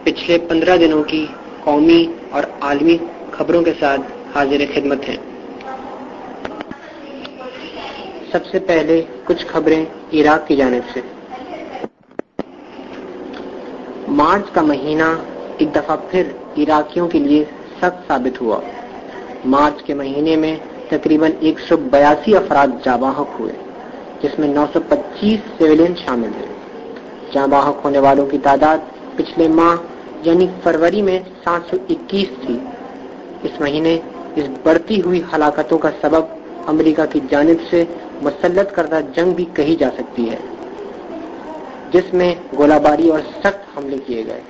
پچھلے 15 دنوں کی قومی اور عالمی خبروں کے ساتھ حاضر خدمت ہیں۔ سب سے پہلے کچھ خبریں عراق کی جانب سے۔ مارچ کا مہینہ ایک دفعہ پھر عراقیوں کے لیے سخت ثابت ہوا۔ مارچ کے مہینے میں تقریباً 182 افراد جاں بحق ہوئے، جس میں 925 سویلین شامل ہیں۔ جاں بحق ہونے والوں کی تعداد پچھلے ماہ یعنی فروری میں 721 تھی۔ اس مہینے اس بڑھتی ہوئی ہلاکتوں کا سبب امریکہ کی جانب سے مسلط کردہ جنگ بھی کہی جا سکتی ہے، جس میں گولہ باری اور سخت حملے کیے گئے۔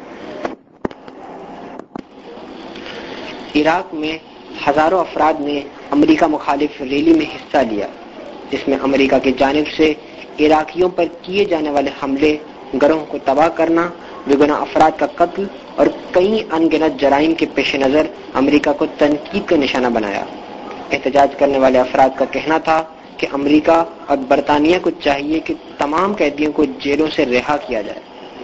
عراق میں ہزاروں افراد نے امریکہ مخالف ریلی میں حصہ لیا، جس میں امریکہ کی جانب سے عراقیوں پر کیے جانے والے حملے، گروہوں کو تباہ کرنا، بے گناہ افراد کا قتل اور کئی ان گنت جرائم کے پیش نظر امریکہ کو تنقید کا نشانہ بنایا۔ احتجاج کرنے والے افراد کا کہنا تھا کہ امریکہ اور برطانیہ کو چاہیے کہ تمام قیدیوں کو جیلوں سے رہا کیا جائے۔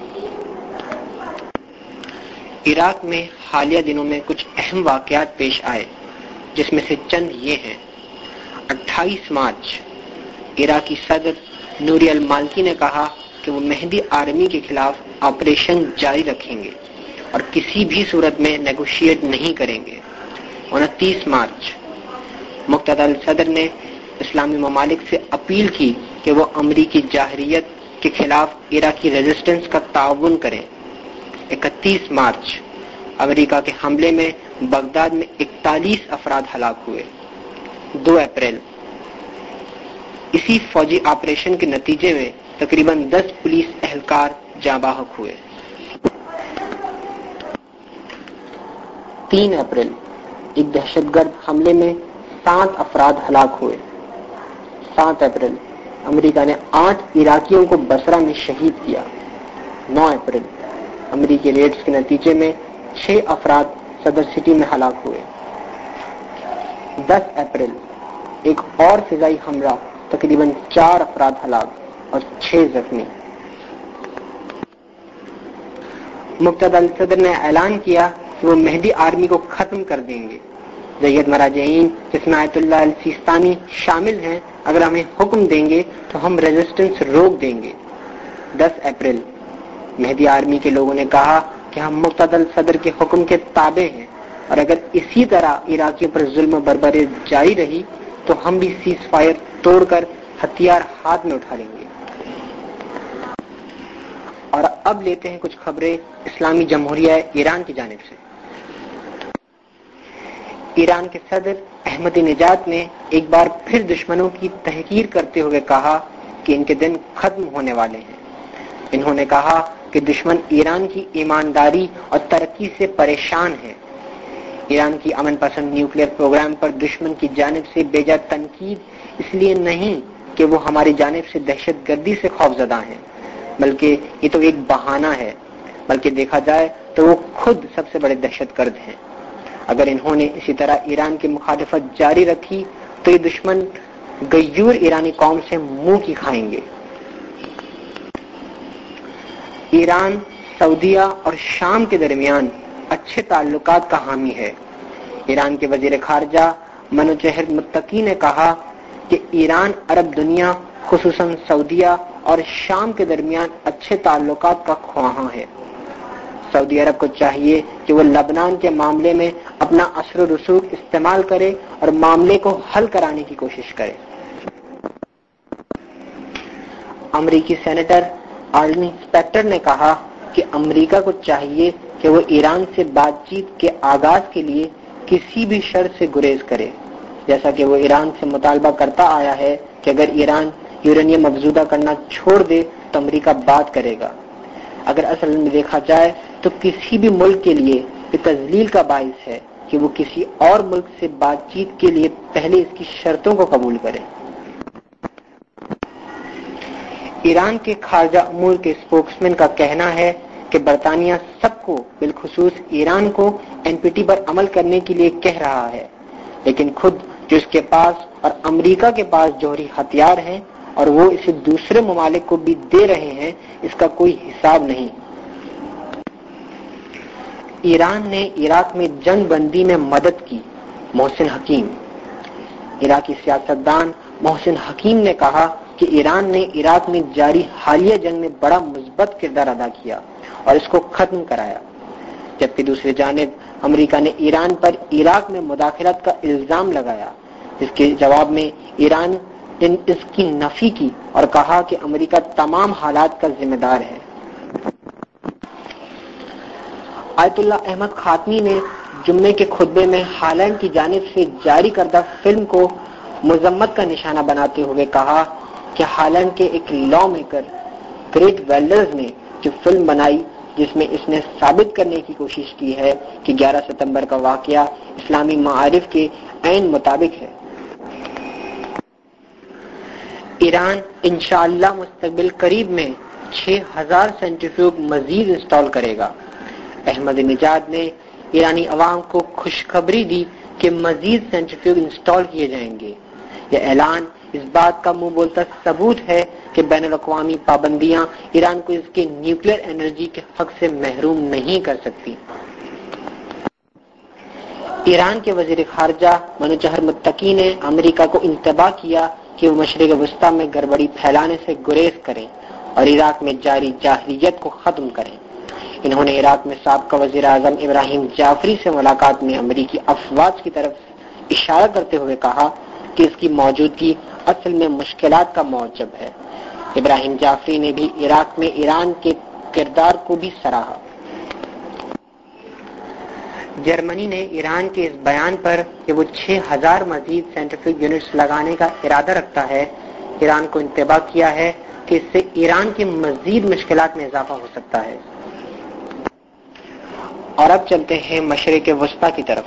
عراق میں حالیہ دنوں میں کچھ اہم واقعات پیش آئے، جس میں سے چند یہ ہیں۔ 28 مارچ عراقی صدر نوری المالکی نے کہا کہ وہ مہدی آرمی کے خلاف آپریشن جاری رکھیں گے اور کسی بھی صورت میں نیگوشیٹ نہیں کریں گے۔ 29 مارچ مقتدر صدر نے اسلامی ممالک سے اپیل کی کہ وہ امریکی جارحیت کے خلاف عراقی ریزسٹنس کا تعاون کریں۔ 31 مارچ امریکہ کے حملے میں بغداد میں 41 افراد ہلاک ہوئے۔ 2 اپریل اسی فوجی آپریشن کے نتیجے میں تقریباً 10 پولیس اہلکار جاں بحق ہوئے۔ 3 اپریل ایک دہشت گرد حملے میں 7 افراد ہلاک ہوئے۔ 7 اپریل امریکہ نے 8 عراقیوں کو بصرہ میں شہید کیا۔ 9 اپریل امریکی ریڈز کے نتیجے میں 6 افراد صدر سٹی میں ہلاک ہوئے۔ 10 اپریل ایک اور فضائی حملہ، تقریباً 4 افراد ہلاک اور 6 زخمی۔ مقتدر صدر نے اعلان کیا کہ وہ مہدی آرمی کو ختم کر دیں گے۔ جید مراجعین جس میں آیت اللہ السیستانی شامل ہیں، اگر ہمیں حکم دیں گے تو ہم ریزسٹنس روک دیں گے۔ 10 اپریل مہدی آرمی کے لوگوں نے کہا کہ ہم مقتدر صدر کے حکم کے تابع ہیں، اور اگر اسی طرح عراقیوں پر ظلم و بربری جاری رہی تو ہم بھی سیز فائر توڑ کر ہتھیار ہاتھ میں اٹھا لیں گے۔ اور اب لیتے ہیں کچھ خبریں اسلامی جمہوریہ ایران کی جانب سے۔ ایران کے صدر احمدی نژاد نے ایک بار پھر دشمنوں کی تحقیر کرتے ہوئے کہا کہ ان کے دن ختم ہونے والے ہیں۔ انہوں نے کہا کہ دشمن ایران کی ایمانداری اور ترقی سے پریشان ہے۔ ایران کی امن پسند نیوکلیئر پروگرام پر دشمن کی جانب سے بے جا تنقید اس لیے نہیں کہ وہ ہماری جانب سے دہشت گردی سے خوفزدہ ہیں، بلکہ یہ تو ایک بہانہ ہے، بلکہ دیکھا جائے تو وہ خود سب سے بڑے دہشت گرد ہیں۔ اگر انہوں نے اسی طرح ایران کی مخالفت جاری رکھی تو یہ دشمن غیور ایرانی قوم سے منہ کی کھائیں گے۔ ایران سعودیہ اور شام کے درمیان اچھے تعلقات کا حامی ہے۔ ایران کے وزیر خارجہ منوچہر متقی نے کہا کہ ایران عرب دنیا خصوصاً سعودیہ اور شام کے درمیان اچھے تعلقات کا خواہاں ہے۔ سعودی عرب کو چاہیے کہ وہ لبنان کے معاملے میں اپنا اثر و رسوخ استعمال کرے اور معاملے کو حل کرانے کی کوشش کرے۔ امریکی سینیٹر آرلین اسپیکٹر نے کہا کہ امریکہ کو چاہیے کہ وہ ایران سے بات چیت کے آغاز کے لیے کسی بھی شرط سے گریز کرے، جیسا کہ وہ ایران سے مطالبہ کرتا آیا ہے کہ اگر ایران یورینیم افزودہ کرنا چھوڑ دے تو امریکہ بات کرے گا۔ اگر اصل میں دیکھا جائے تو کسی بھی ملک کے لیے یہ تذلیل کا باعث ہے کہ وہ کسی اور ملک سے بات چیت کے لیے پہلے اس کی شرطوں کو قبول کرے۔ ایران کے خارجہ امور کے اسپوکسمین کا کہنا ہے کہ برطانیہ سب کو بالخصوص ایران کو NPT پر عمل کرنے کے لیے کہہ رہا ہے، لیکن خود جو اس کے پاس اور امریکہ کے پاس جوہری ہتھیار ہیں اور وہ اسے دوسرے ممالک کو بھی دے رہے ہیں، اس کا کوئی حساب نہیں۔ ایران نے عراق میں جنگ بندی میں مدد کی، محسن حکیم۔ عراقی سیاستدان محسن حکیم نے کہا کہ ایران نے عراق میں جاری حالیہ جنگ میں بڑا مثبت کردار ادا کیا اور اس کو ختم کرایا، جبکہ دوسری جانب امریکہ نے ایران پر عراق میں مداخلت کا الزام لگایا، جس کے جواب میں ایران نے اس کی نفی کی اور کہا کہ امریکہ تمام حالات کا ذمہ دار ہے۔ آیت اللہ احمد خاتمی نے جمعے کے خطبے میں ہالینڈ کی جانب سے جاری کردہ فلم کو مذمت کا نشانہ بناتے ہوئے کہا کہ ہالینڈ کے ایک لا میکر گریٹ ویلڈرز نے جو فلم بنائی جس میں اس نے ثابت کرنے کی کوشش کی ہے کہ 11 ستمبر کا واقعہ اسلامی معارف کے عین مطابق ہے۔ ایران انشاءاللہ مستقبل قریب میں 6000 سینٹریفیوگ مزید انسٹال کرے گا۔ احمد نژاد نے ایرانی عوام کو خوشخبری دی کہ مزید سینٹریفیوگ انسٹال کیے جائیں گے۔ یہ اعلان اس بات کا منہ بولتا ثبوت ہے کہ بین الاقوامی پابندیاں ایران کو اس کے نیوکلیر انرجی کے حق سے محروم نہیں کر سکتی۔ ایران کے وزیر خارجہ منوچہر متقی نے امریکہ کو انتباہ کیا کہ وہ مشرق وسطی میں گڑبڑی پھیلانے سے گریز کریں اور عراق میں جاری جاہلیت کو ختم کریں۔ انہوں نے عراق میں سابقہ وزیر اعظم ابراہیم جعفری سے ملاقات میں امریکی افواج کی طرف اشارہ کرتے ہوئے کہا کہ اس کی موجودگی اصل میں مشکلات کا موجب ہے۔ ابراہیم جعفری نے بھی عراق میں ایران کے کردار کو بھی سراہا۔ جرمنی نے ایران کے اس بیان پر کہ وہ 6000 مزید سینٹریفیوگ یونٹس لگانے کا ارادہ رکھتا ہے، ایران کو انتباہ کیا ہے کہ اس سے ایران کی مزید مشکلات میں اضافہ ہو سکتا ہے۔ اور اب چلتے ہیں مشرق وسطی کی طرف۔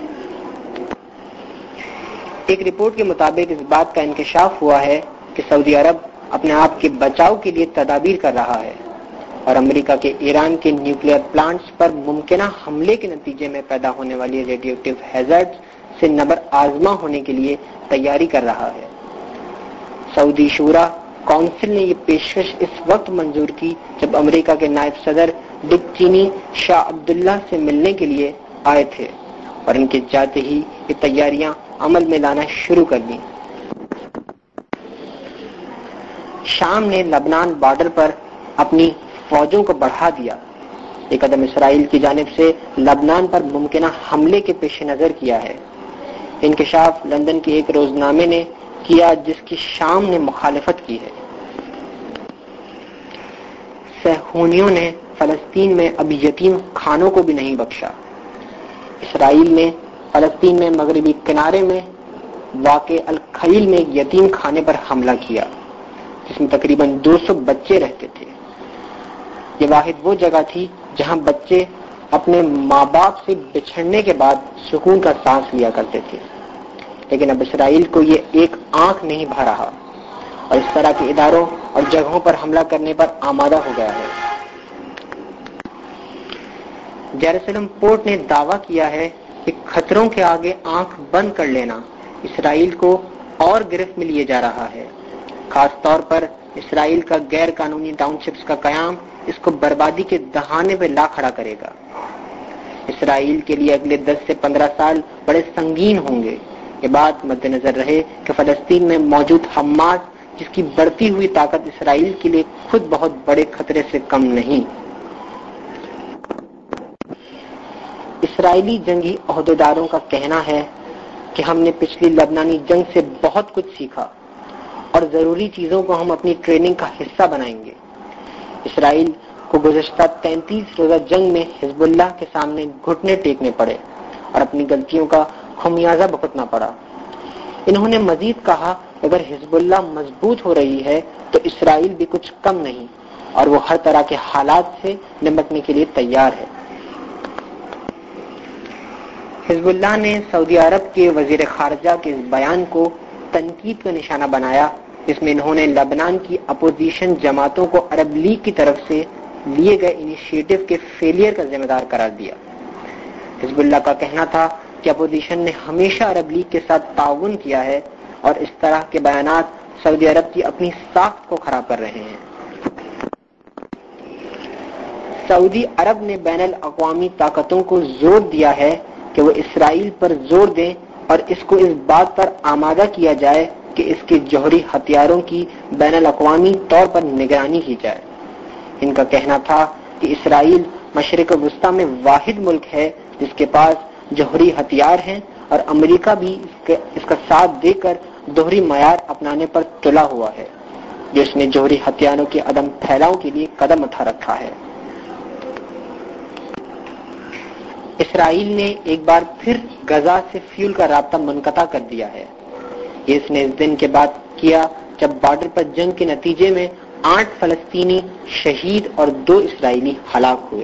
ایک رپورٹ کے مطابق اس بات کا انکشاف ہوا ہے کہ سعودی عرب اپنے آپ کے بچاؤ کے لیے تدابیر کر رہا ہے اور امریکہ کے ایران کے نیوکلیئر پلانٹس پر ممکنہ حملے کے نتیجے میں پیدا ہونے والی ریڈیو ایکٹیو ہیزارڈز سے نبر آزما ہونے کے لیے تیاری کر رہا ہے۔ سعودی شورا کونسل نے یہ پیشکش اس وقت منظور کی جب امریکہ کے نائب صدر ڈک چینی شاہ عبداللہ سے ملنے کے لیے آئے تھے اور ان کے جاتے ہی یہ تیاریاں عمل میں لانا شروع کر دیں۔ شام نے لبنان بارڈر پر اپنی فوجوں کو بڑھا دیا۔ یہ قدم اسرائیل کی جانب سے لبنان پر ممکنہ حملے کے پیش نظر کیا ہے۔ انکشاف لندن کے ایک روزنامے نے کیا جس کی شام نے مخالفت کی ہے۔ صہیونیوں نے فلسطین میں اب یتیم خانوں کو بھی نہیں بخشا۔ اسرائیل نے فلسطین میں مغربی کنارے میں واقع الخلیل میں ایک یتیم خانے پر حملہ کیا جس میں تقریباً 200 بچے رہتے تھے۔ یہ واحد وہ جگہ تھی جہاں بچے اپنے ماں باپ سے بچھڑنے کے بعد سکون کا سانس لیا کرتے تھے، لیکن اب اسرائیل کو یہ ایک آنکھ نہیں بھا رہا اور اس طرح کے اداروں اور جگہوں پر حملہ کرنے پر آمادہ ہو گیا ہے۔ جیروسلم پوسٹ نے دعویٰ کیا ہے کہ خطروں کے آگے آنکھ بند کر لینا اسرائیل کو اور گرفت میں لیے جا رہا ہے۔ خاص طور پر اسرائیل کا غیر قانونی ٹاؤن شپس کا قیام اس کو بربادی کے دہانے پہ لا کھڑا کرے گا۔ اسرائیل کے لیے اگلے 10 سے 15 سال بڑے سنگین ہوں گے۔ یہ بات مد نظر رہے کہ فلسطین میں موجود حماس جس کی بڑھتی ہوئی طاقت اسرائیل کے لیے خود بہت بڑے خطرے سے کم نہیں۔ اسرائیلی جنگی عہدیداروں کا کہنا ہے کہ ہم نے پچھلی لبنانی جنگ سے بہت کچھ سیکھا اور ضروری چیزوں کو ہم اپنی ٹریننگ کا حصہ بنائیں گے۔ اسرائیل کو گزشتہ 33 روزہ جنگ میں حزب اللہ کے سامنے گھٹنے ٹیکنے پڑے اور اپنی غلطیوں کا خمیازہ بھگتنا پڑا۔ انہوں نے مزید کہا کہ اگر حزب اللہ مضبوط ہو رہی ہے تو اسرائیل بھی کچھ کم نہیں اور وہ ہر طرح کے حالات سے نمٹنے کے لیے تیار ہے۔ حزب اللہ نے سعودی عرب کے وزیر خارجہ کے اس بیان کو تنقید کا نشانہ بنایا جس میں انہوں نے لبنان کی اپوزیشن جماعتوں کو عرب لیگ کی طرف سے لیے گئے انیشیٹو کے فیلئر کا ذمہ دار قرار دیا۔ حزب اللہ کا کہنا تھا کہ اپوزیشن نے ہمیشہ عرب لیگ کے ساتھ تعاون کیا ہے اور اس طرح کے بیانات سعودی عرب کی اپنی ساکھ کو خراب کر رہے ہیں۔ سعودی عرب نے بین الاقوامی طاقتوں کو زور دیا ہے کہ وہ اسرائیل پر زور دیں اور اس کو اس بات پر آمادہ کیا جائے کہ اس کے جوہری ہتھیاروں کی بین الاقوامی طور پر نگرانی کی جائے۔ ان کا کہنا تھا کہ اسرائیل مشرق وسطی میں واحد ملک ہے جس کے پاس جوہری ہتھیار ہیں اور امریکہ بھی اس کا ساتھ دے کر دوہری معیار اپنانے پر تلا ہوا ہے، جس نے جوہری ہتھیاروں کے عدم پھیلاؤ کے لیے قدم اٹھا رکھا ہے۔ اسرائیل نے ایک بار پھر غزہ سے فیول کا رابطہ منقطع کر دیا ہے۔ یہ اس نے اس دن کے بعد کیا جب بارڈر پر جنگ کے نتیجے میں 8 فلسطینی شہید اور 2 اسرائیلی ہلاک ہوئے۔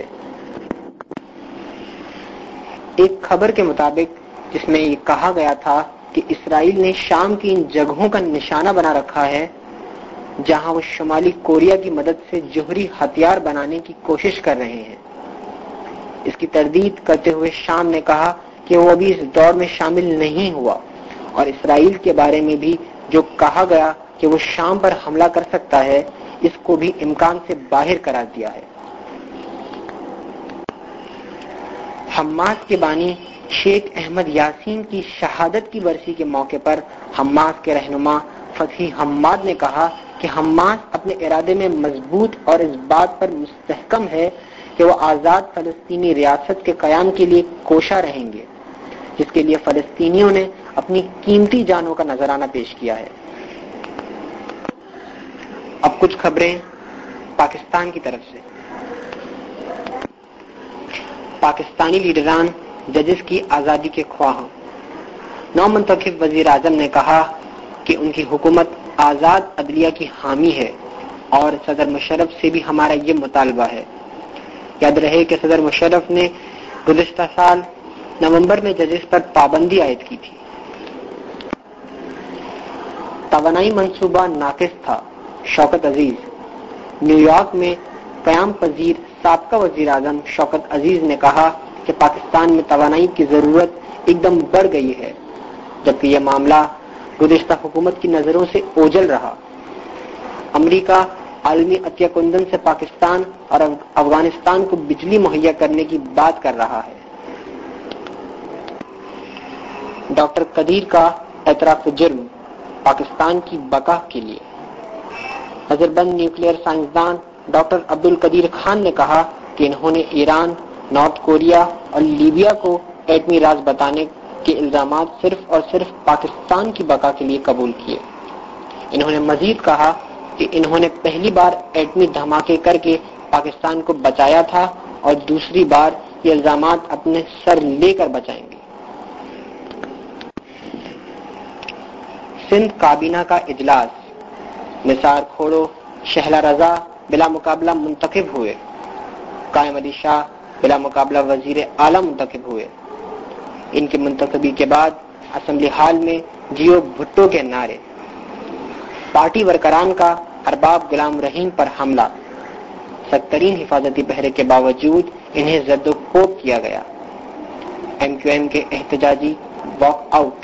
ایک خبر کے مطابق جس میں یہ کہا گیا تھا کہ اسرائیل نے شام کی ان جگہوں کا نشانہ بنا رکھا ہے جہاں وہ شمالی کوریا کی مدد سے جوہری ہتھیار بنانے کی کوشش کر رہے ہیں۔ اس کی تردید کرتے ہوئے شام نے کہا کہ وہ ابھی اس دور میں شامل نہیں ہوا اور اسرائیل کے بارے میں بھی جو کہا گیا کہ وہ شام پر حملہ کر سکتا ہے اس کو بھی امکان سے باہر قرار دیا ہے۔ حماس کے بانی شیخ احمد یاسین کی شہادت کی برسی کے موقع پر حماس کے رہنما فتحی حماد نے کہا کہ حماس اپنے ارادے میں مضبوط اور اس بات پر مستحکم ہے کہ وہ آزاد فلسطینی ریاست کے قیام کے لیے کوشاں رہیں گے، جس کے لیے فلسطینیوں نے اپنی قیمتی جانوں کا نذرانہ پیش کیا ہے۔ اب کچھ خبریں پاکستان کی طرف سے۔ پاکستانی لیڈران ججز کی آزادی کے خواہاں۔ نو منتخب وزیر اعظم نے کہا کہ ان کی حکومت آزاد عدلیہ کی حامی ہے اور صدر مشرف سے بھی ہمارا یہ مطالبہ ہے۔ یاد رہے کہ صدر مشرف نے گزشتہ سال نومبر میں ججز پر پابندی عائد کی تھی۔ توانائی منصوبہ ناقص تھا، شوکت عزیز۔ نیو یارک میں قیام پذیر سابقہ وزیر اعظم شوکت عزیز نے کہا کہ پاکستان میں توانائی کی ضرورت ایک دم بڑھ گئی ہے، جبکہ یہ معاملہ گزشتہ حکومت کی نظروں سے اوجھل رہا۔ امریکہ عالمی عطیہ کندن سے پاکستان اور افغانستان کو بجلی مہیا کرنے کی بات کر رہا ہے۔ ڈاکٹر قدیر کا اعتراف جرم پاکستان کی بقا کے لیے۔ نظربند نیوکلیئر سائنسدان ڈاکٹر عبدالقدیر خان نے کہا کہ انہوں نے ایران، نارتھ کوریا اور لیبیا کو ایٹمی راز بتانے کے الزامات صرف اور صرف پاکستان کی بقا کے لیے قبول کیے۔ انہوں نے مزید کہا کہ انہوں نے پہلی بار ایٹمی دھماکے کر کے پاکستان کو بچایا تھا اور دوسری بار یہ الزامات اپنے سر لے کر بچائیں گے۔ سندھ کابینہ کا اجلاس۔ نثار کھوڑو، شہلا رضا بلا مقابلہ منتخب ہوئے۔ قائم علی شاہ بلا مقابلہ وزیر اعلیٰ منتخب ہوئے۔ ان کی منتخبی کے بعد اسمبلی ہال میں جیو بھٹو کے نعرے۔ پارٹی ورکران کا ارباب غلام رحیم پر حملہ۔ سخت ترین حفاظتی پہرے کے باوجود انہیں زد و کوب کیا گیا۔ ایم کیو ایم کے احتجاجی واک آؤٹ۔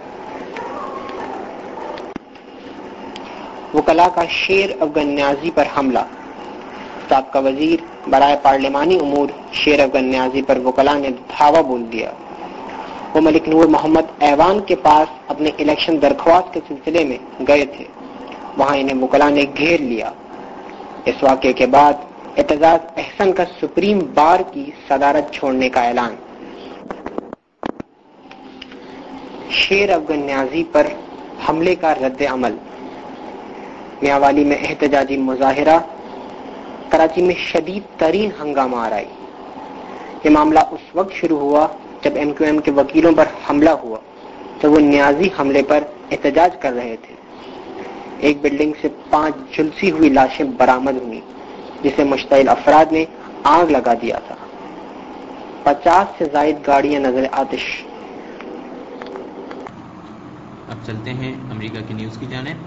وکلاء کا شیر افغان نیازی پر حملہ۔ سابقہ وزیر برائے پارلیمانی امور شیر افغان نیازی پر وکلاء نے دھاوا بول دیا۔ وہ ملک نور محمد ایوان کے پاس اپنے الیکشن درخواست کے سلسلے میں گئے تھے، وہاں انہیں وکلاء نے گھیر لیا۔ اس واقعے کے بعد اعتزاز احسن کا سپریم بار کی صدارت چھوڑنے کا اعلان۔ شیر افغان نیازی پر حملے کا رد عمل۔ میاوالی میں احتجاجی مظاہرہ۔ کراچی میں شدید ترین ہنگامہ آرائی۔ یہ معاملہ اس وقت شروع ہوا جب ایم کیو ایم کے وکیلوں پر حملہ ہوا جب وہ نیازی حملے پر احتجاج کر رہے تھے۔ ایک بلڈنگ سے 5 جھلسی ہوئی لاشیں برآمد ہوئی جسے مشتعل افراد نے آگ لگا دیا تھا۔ 50 سے زائد گاڑیاں نظر آتش۔ اب چلتے ہیں امریکہ کی نیوز کی جانب۔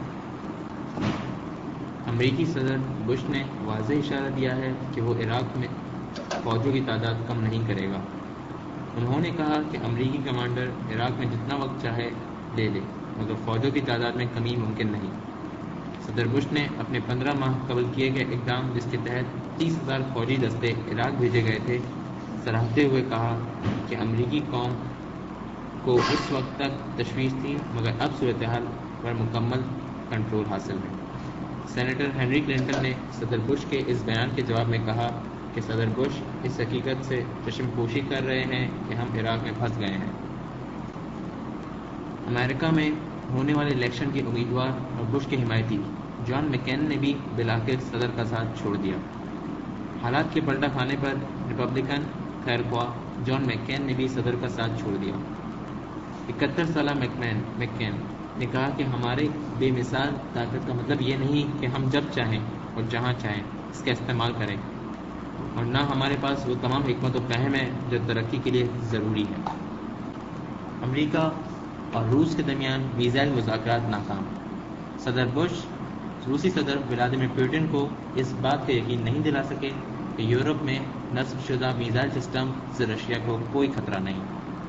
امریکی صدر بش نے واضح اشارہ دیا ہے کہ وہ عراق میں فوجوں کی تعداد کم نہیں کرے گا۔ انہوں نے کہا کہ امریکی کمانڈر عراق میں جتنا وقت چاہے لے لے مگر فوجوں کی تعداد میں کمی ممکن نہیں۔ صدر بش نے اپنے 15 ماہ قبل کیے گئے اقدام جس کے تحت 30,000 فوجی دستے عراق بھیجے گئے تھے سراہتے ہوئے کہا کہ امریکی قوم کو اس وقت تک تشویش تھی مگر اب صورتحال پر مکمل کنٹرول حاصل ہے۔ سینیٹر ہنری کلنٹن نے صدر بش کے اس بیان کے جواب میں کہا کہ صدر بش اس حقیقت سے چشم پوشی کر رہے ہیں کہ ہم عراق میں پھنس گئے ہیں۔ امریکہ میں ہونے والے الیکشن کے امیدوار اور بش کے حمایتی جان مکین نے بھی بالآخر صدر کا ساتھ چھوڑ دیا۔ حالات کے پلٹا کھانے پر ریپبلکن خیر خواہ جان مکین نے بھی صدر کا ساتھ چھوڑ دیا۔ 71 سالہ مکین نے کہا کہ ہمارے بے مثال طاقت کا مطلب یہ نہیں کہ ہم جب چاہیں اور جہاں چاہیں اس کا استعمال کریں، اور نہ ہمارے پاس وہ تمام حکمت و فہم ہے جو ترقی کے لیے ضروری ہے۔ امریکہ اور روس کے درمیان میزائل مذاکرات ناکام۔ صدر بش روسی صدر ولادیمیر پوٹن کو اس بات کا یقین نہیں دلا سکے کہ یورپ میں نصب شدہ میزائل سسٹم سے رشیا کو کوئی خطرہ نہیں۔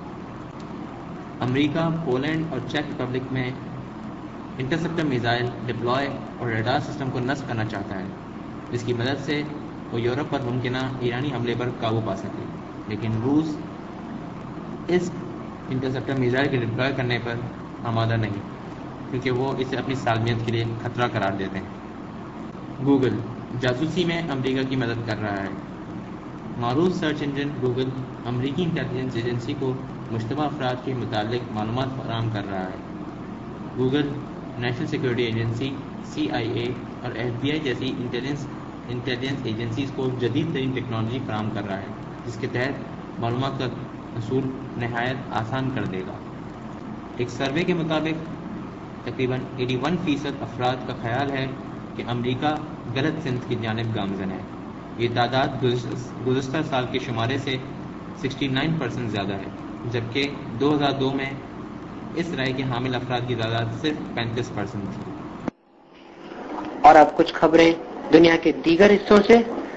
امریکہ پولینڈ اور چیک ریپبلک میں انٹرسپٹر میزائل ڈپلوائے اور ریڈار سسٹم کو نصب کرنا چاہتا ہے جس کی مدد سے وہ یورپ پر ممکنہ ایرانی حملے پر قابو پا سکے، لیکن روس اس انٹرسپٹر میزائل کے ڈپلوائے کرنے پر آمادہ نہیں کیونکہ وہ اسے اپنی سالمیت کے لیے خطرہ قرار دیتے ہیں۔ گوگل جاسوسی میں امریکہ کی مدد کر رہا ہے۔ معروف سرچ انجن گوگل امریکی انٹیلیجنس ایجنسی کو مشتبہ افراد کے متعلق معلومات فراہم کر رہا ہے۔ Google national security agency CIA اور FBI جیسی انٹیلیجنس ایجنسیز کو جدید ترین ٹیکنالوجی فراہم کر رہا ہے جس کے تحت معلومات کا حصول نہایت آسان کر دے گا۔ ایک سروے کے مطابق تقریباً 81% افراد کا خیال ہے کہ امریکہ غلط سمت کی جانب گامزن ہے۔ یہ تعداد گزشتہ سال کے شمارے سے 69% زیادہ ہے، جبکہ 2002 میں اس رائے کے حامل افراد کی تعداد صرف 35% تھی۔ اور اب کچھ خبریں دنیا کے دیگر حصوں سے۔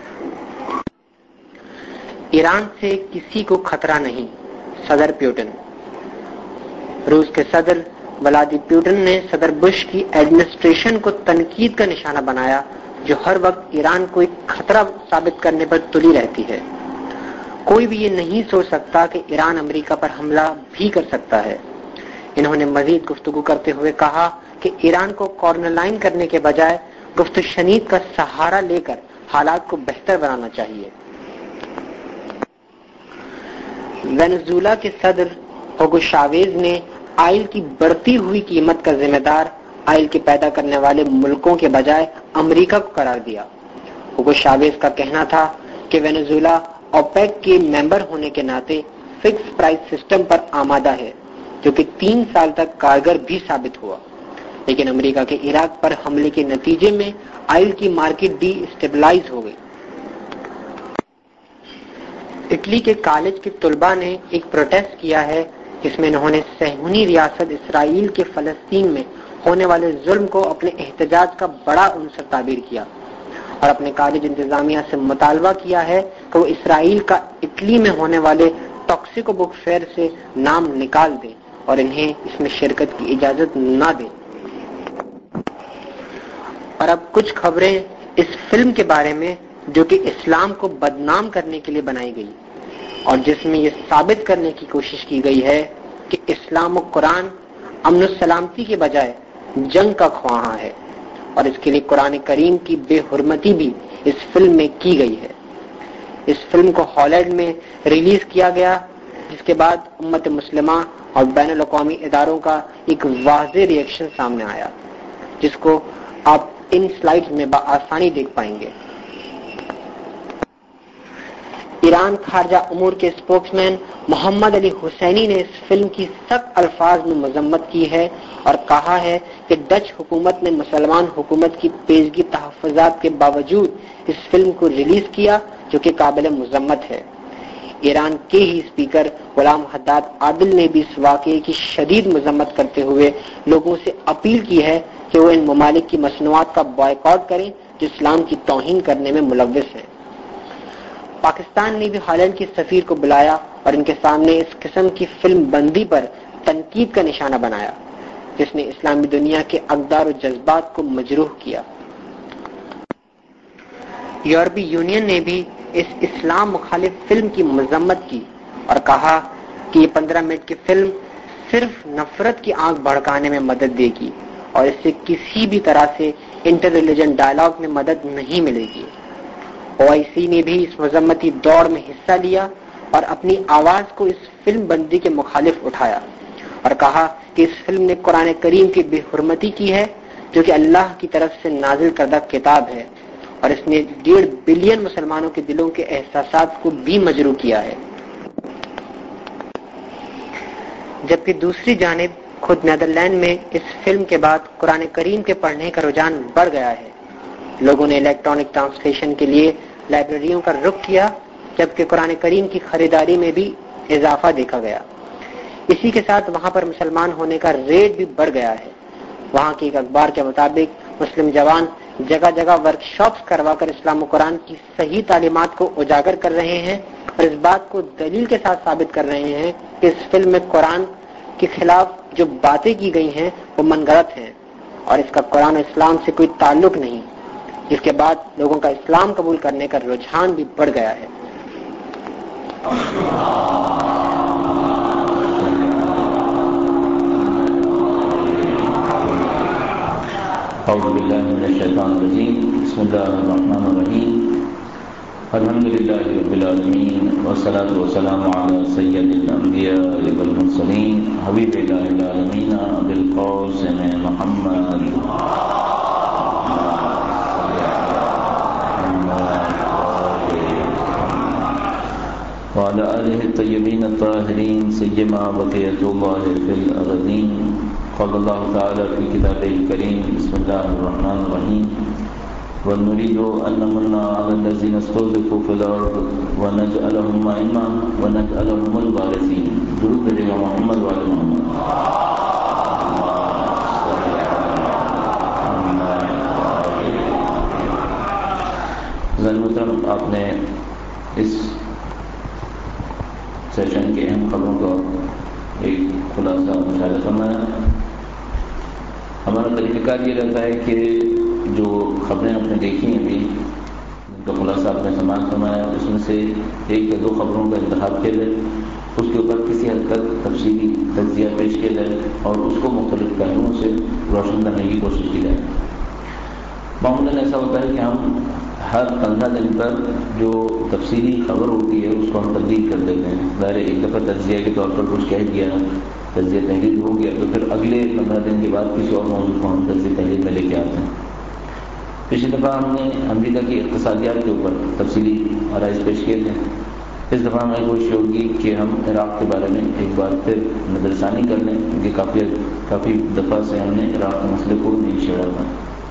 ایران سے کسی کو خطرہ نہیں، صدر پیوٹن۔ روس کے صدر ولادیمیر پیوٹن نے صدر بش کی ایڈمنسٹریشن کو تنقید کا نشانہ بنایا جو ہر وقت ایران کو ایک خطرہ ثابت کرنے پر تلی رہتی ہے۔ کوئی بھی یہ نہیں سوچ سکتا کہ ایران امریکہ پر حملہ بھی کر سکتا ہے۔ انہوں نے مزید گفتگو کرتے ہوئے کہا کہ ایران کو کارنر لائن کرنے کے بجائے گفت و شنید کا سہارا لے کر حالات کو بہتر بنانا چاہیے۔ وینزویلا کے صدر ہوگو شاویز نے آئل کی بڑھتی ہوئی قیمت کا ذمہ دار آئل کے پیدا کرنے والے ملکوں کے بجائے امریکہ کو قرار دیا۔ ہوگو شاویز کا کہنا تھا کہ وینزویلا اوپیک کے ممبر ہونے کے ناطے فکس پرائس سسٹم پر آمادہ ہے جو کہ 3 سال تک کارگر بھی ثابت ہوا، لیکن امریکہ کے عراق پر حملے کے نتیجے میں آئل کی مارکیٹ ڈی اسٹیبلائز ہو گئی۔ اٹلی کے کالج کے طلباء نے ایک پروٹیسٹ کیا ہے جس میں انہوں نے صہیونی ریاست اسرائیل کے فلسطین میں ہونے والے ظلم کو اپنے احتجاج کا بڑا عنصر تعبیر کیا اور اپنے کالج انتظامیہ سے مطالبہ کیا ہے کہ وہ اسرائیل کا اٹلی میں ہونے والے ٹاکسیکو بک فیئر سے نام نکال دیں اور انہیں اس میں شرکت کی اجازت نہ دیں۔ اور اب کچھ خبریں اس فلم کے بارے میں جو کہ اسلام کو بدنام کرنے کے لیے بنائی گئی اور جس میں یہ ثابت کرنے کی کوشش کی گئی ہے کہ اسلام و قرآن امن و سلامتی کے بجائے جنگ کا خواہاں ہے، اور اس کے لیے قرآن کریم کی بے حرمتی بھی اس فلم میں کی گئی ہے۔ اس فلم کو ہالینڈ میں ریلیز کیا گیا جس کے بعد امت مسلمہ اور بین الاقوامی اداروں کا ایک واضح ری ایکشن سامنے آیا جس کو آپ ان سلائیڈز میں بآسانی دیکھ پائیں گے۔ ایران خارجہ امور کے اسپوکس مین محمد علی حسینی نے اس فلم کی سخت الفاظ میں مذمت کی ہے اور کہا ہے کہ ڈچ حکومت نے مسلمان حکومت کی پیشگی تحفظات کے باوجود اس فلم کو ریلیز کیا جو کہ قابل مذمت ہے۔ ایران کے ہی اسپیکر غلام حداد عادل نے بھی اس واقعے کی شدید مذمت کرتے ہوئے لوگوں سے اپیل کی ہے کہ وہ ان ممالک کی مصنوعات کا بائیکاٹ کریں جو اسلام کی توہین کرنے میں ملوث ہیں۔ پاکستان نے بھی ہالینڈ کے سفیر کو بلایا اور ان کے سامنے اس قسم کی فلم بندی پر تنقید کا نشانہ بنایا۔ جس نے اسلامی دنیا کے اقدار و جذبات کو مجروح کیا۔ یورپی یونین نے بھی اس اسلام مخالف فلم کی مذمت کی اور کہا کہ یہ 15 منٹ کی فلم صرف نفرت کی آنکھ بھڑکانے میں مدد دے گی اور اس سے کسی بھی طرح سے انٹر ریلیجن ڈائلاگ میں مدد نہیں ملے گی۔ OIC نے بھی اس مذمتی دوڑ میں حصہ لیا اور اپنی آواز کو اس فلم بندی کے مخالف اٹھایا اور کہا کہ اس فلم نے قرآن کریم کی بے حرمتی کی ہے جو کہ اللہ کی طرف سے نازل کردہ کتاب ہے، اور اس نے 1.5 بلین مسلمانوں کے دلوں کے احساسات کو بھی مجروح کیا ہے۔ جبکہ دوسری جانب خود نیدرلینڈ میں اس فلم کے بعد قرآن کریم کے پڑھنے کا رجحان بڑھ گیا ہے۔ لوگوں نے الیکٹرانک ٹرانسلیشن کے لیے لائبریریوں کا رخ کیا، جبکہ قرآن کریم کی خریداری میں بھی اضافہ دیکھا گیا۔ اسی کے ساتھ وہاں پر مسلمان ہونے کا ریٹ بھی بڑھ گیا ہے۔ وہاں کے ایک اخبار کے مطابق مسلم جوان جگہ جگہ ورکشاپس کروا کر اسلام و قرآن کی صحیح تعلیمات کو اجاگر کر رہے ہیں اور اس بات کو دلیل کے ساتھ ثابت کر رہے ہیں کہ اس فلم میں قرآن کے خلاف جو باتیں کی گئی ہیں وہ من گھڑت ہیں اور اس کا قرآن و اسلام سے کوئی تعلق نہیں، جس کے بعد لوگوں کا اسلام قبول کرنے کا رجحان بھی بڑھ گیا ہے۔ اعوذ باللہ من الشیطان الرجیم، بسم اللہ الرحمن الرحیم، الحمد للہ رب العالمین، والصلاة والسلام علی سید الانبیاء والمرسلین، حبیب الہ العالمین ابی القاسم محمد وعلى آلہ الطیبین الطاہرین، سیما بقیۃ اللہ فی الارضین۔ قال اللہ تعالی فی کتابہ الکریم، بسم اللہ الرحمن الرحیم، وَنُرِيدُ أَن نَّمُنَّ عَلَى الَّذِينَ اسْتُضْعِفُوا فِي الْأَرْضِ وَنَجْعَلَهُمْ أَئِمَّةً وَنَجْعَلَهُمُ الْوَارِثِينَ۔ درود بھیجے گا محمد وعلی محمد۔ محترم، آپ نے اس سیشن کے اہم خبروں کا ایک خلاصہ مشاہدہ فرمایا۔ ہمارا طریقہ کار یہ رہتا ہے کہ جو خبریں آپ نے دیکھی ہیں ابھی، ان کا خلاصہ آپ نے سماعت فرمایا، اس میں سے 1 یا 2 خبروں کا انتخاب کیا جائے، اس کے اوپر کسی حد تک تفصیلی تجزیہ پیش کیا جائے اور اس کو مختلف پہلوؤں سے روشن کرنے کی کوشش کی جائے۔ معمولاً ایسا ہوتا ہے کہ ہم ہر 15 دن پر جو تفصیلی خبر ہوتی ہے اس کو ہم تبدیل کر دیتے ہیں۔ ظاہر ایک دفعہ تجزیہ کے طور پر کچھ کہہ دیا، تجزیہ تحلیل ہو گیا، تو پھر اگلے 15 دن کے بعد کسی اور موضوع کو ہم تجزیہ تحلیل میں لے کے آتے ہیں۔ پچھلی دفعہ ہم نے امریکہ کی اقتصادیات کے اوپر تفصیلی آرائز پیش کیے تھے۔ اس دفعہ ہمیں کوشش ہوگی کہ ہم عراق کے بارے میں ایک بار پھر نظر ثانی کر لیں، کیونکہ کافی دفعہ سے ہم نے عراق کے مسئلے کو نہیں چھیڑا تھا۔